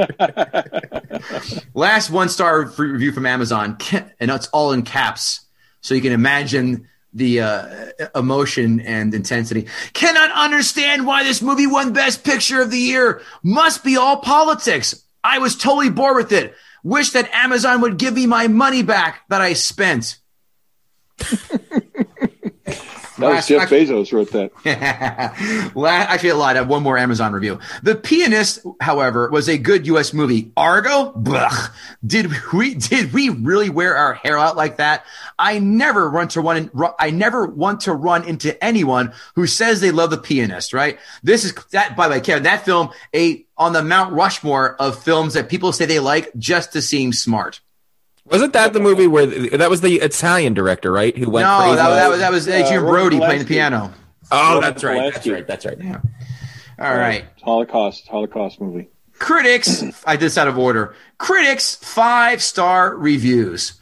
S1: Last 1-star review from Amazon, and it's all in caps, so you can imagine the emotion and intensity. Cannot understand why this movie won Best Picture of the Year. Must be all politics. I was totally bored with it. Wish that Amazon would give me my money back that I spent.
S4: Jeff Bezos wrote that.
S1: Actually, I lied. I have one more Amazon review. The Pianist, however, was a good U.S. movie. Argo? Blech. Did we really wear our hair out like that? I never want to run into anyone who says they love The Pianist, right? This is that, by the way, Kevin, that film, on the Mount Rushmore of films that people say they like just to seem smart.
S3: Wasn't that the movie where that was the Italian director, right? Who went?
S1: No,
S3: crazy?
S1: that was Adrian Brody playing the piano.
S3: Oh, that's right. Yeah.
S1: All right.
S4: Holocaust movie.
S1: Critics, I did this out of order. Critics 5-star reviews.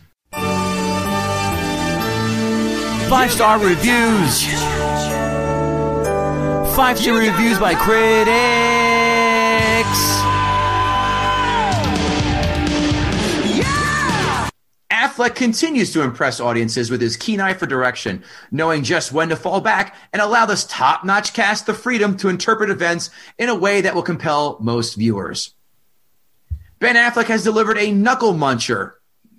S2: 5-star reviews. 5-star reviews by critics.
S1: Affleck continues to impress audiences with his keen eye for direction, knowing just when to fall back and allow this top-notch cast the freedom to interpret events in a way that will compel most viewers. Ben Affleck has delivered a knuckle muncher.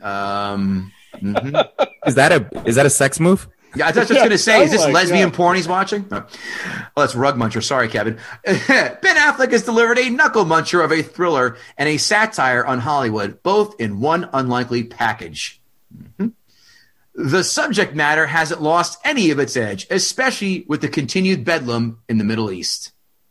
S3: Is that a sex move?
S1: Yeah, I was just going to say, is this lesbian porn he's watching? No. Oh, that's rug muncher. Sorry, Kevin. Ben Affleck has delivered a knuckle muncher of a thriller and a satire on Hollywood, both in one unlikely package. Mm-hmm. The subject matter hasn't lost any of its edge, especially with the continued bedlam in the Middle East.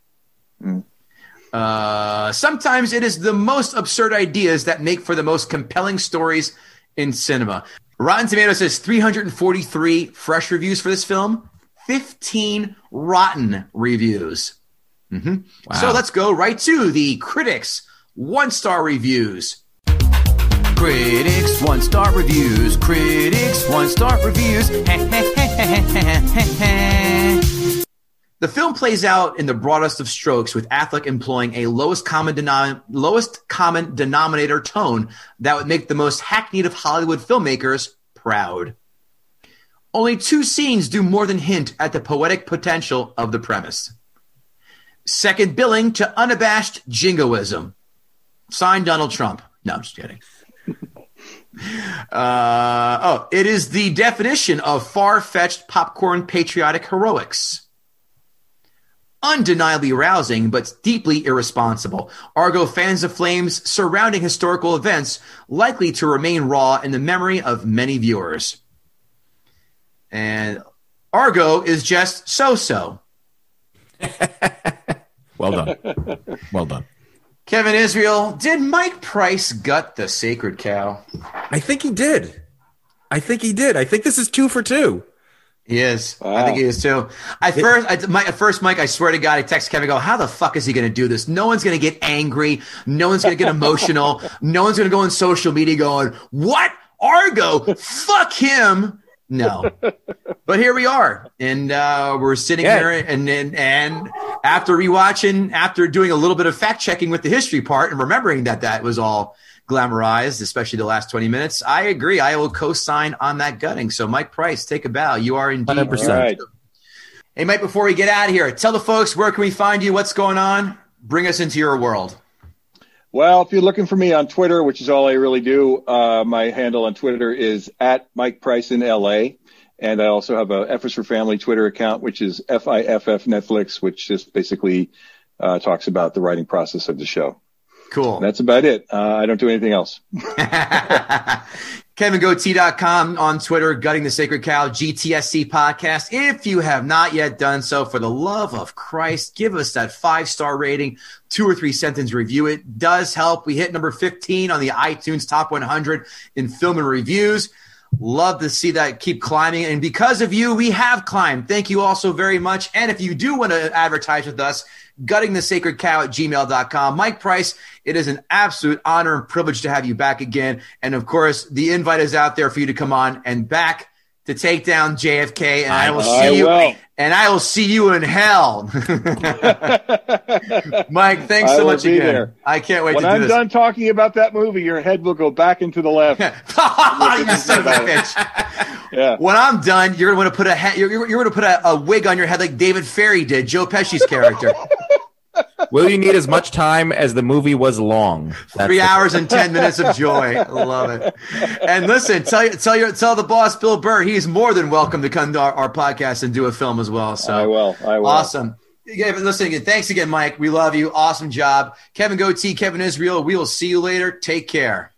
S1: Sometimes it is the most absurd ideas that make for the most compelling stories in cinema. Rotten Tomatoes says 343 fresh reviews for this film, 15 rotten reviews. Mm-hmm. Wow. So let's go right to the critics' 1-star reviews.
S2: Critics 1-star reviews. Critics 1-star reviews.
S1: The film plays out in the broadest of strokes, with Affleck employing a lowest common denominator tone that would make the most hackneyed of Hollywood filmmakers proud. Only 2 scenes do more than hint at the poetic potential of the premise. Second billing to unabashed jingoism. Signed, Donald Trump. No, I'm just kidding. It is the definition of far-fetched popcorn patriotic heroics. undeniably rousing, but deeply irresponsible. Argo fans the flames surrounding historical events likely to remain raw in the memory of many viewers. And Argo is just so-so.
S3: Well done. Well done.
S1: Kevin Israel, did Mike Price gut the sacred cow?
S3: I think he did. I think this is 2 for 2.
S1: He is.
S4: Wow.
S1: I think he is too. At first, Mike, I swear to God, I text Kevin, go, how the fuck is he going to do this? No one's going to get angry. No one's going to get emotional. No one's going to go on social media going, what? Argo? Fuck him. No. But here we are. And we're sitting here and after rewatching, after doing a little bit of fact checking with the history part and remembering that was all glamorized, especially the last 20 minutes, I agree. I will co-sign on that gutting. So Mike Price, take a bow. You are indeed
S3: 100%.
S4: Right.
S1: Hey, Mike, before we get out of here, tell the folks, where can we find you? What's going on? Bring us into your world.
S4: Well, if you're looking for me on Twitter, which is all I really do, my handle on Twitter is at Mike Price in LA. And I also have a F is for Family Twitter account, which is FIFF Netflix, which just basically talks about the writing process of the show.
S1: Cool.
S4: And that's about it. I don't do anything else.
S1: KevinGoatee.com on Twitter, Gutting the Sacred Cow, GTSC podcast. If you have not yet done so, for the love of Christ, give us that 5-star rating, 2 or 3 sentence review. It does help. We hit number 15 on the iTunes Top 100 in film and reviews. Love to see that keep climbing. And because of you, we have climbed. Thank you all so very much. And if you do want to advertise with us, guttingthesacredcow@gmail.com. Mike Price, it is an absolute honor and privilege to have you back again. And of course, the invite is out there for you to come on and back to take down JFK. And I will see you in hell. Mike, thanks so much again. There. I can't wait to do this.
S4: When I'm done talking about that movie, your head will go back into the left.
S1: You son of a bitch. Yeah. When I'm done, you're going to put you're going to put a wig on your head like David Ferry did, Joe Pesci's character.
S3: Will you need as much time as the movie was long?
S1: 3 hours and 10 minutes of joy. I love it. And listen, tell the boss, Bill Burr, he's more than welcome to come to our podcast and do a film as well. So
S4: I will.
S1: Awesome. Yeah, listen again. Thanks again, Mike. We love you. Awesome job. Kevin Goatee, Kevin Israel. We will see you later. Take care.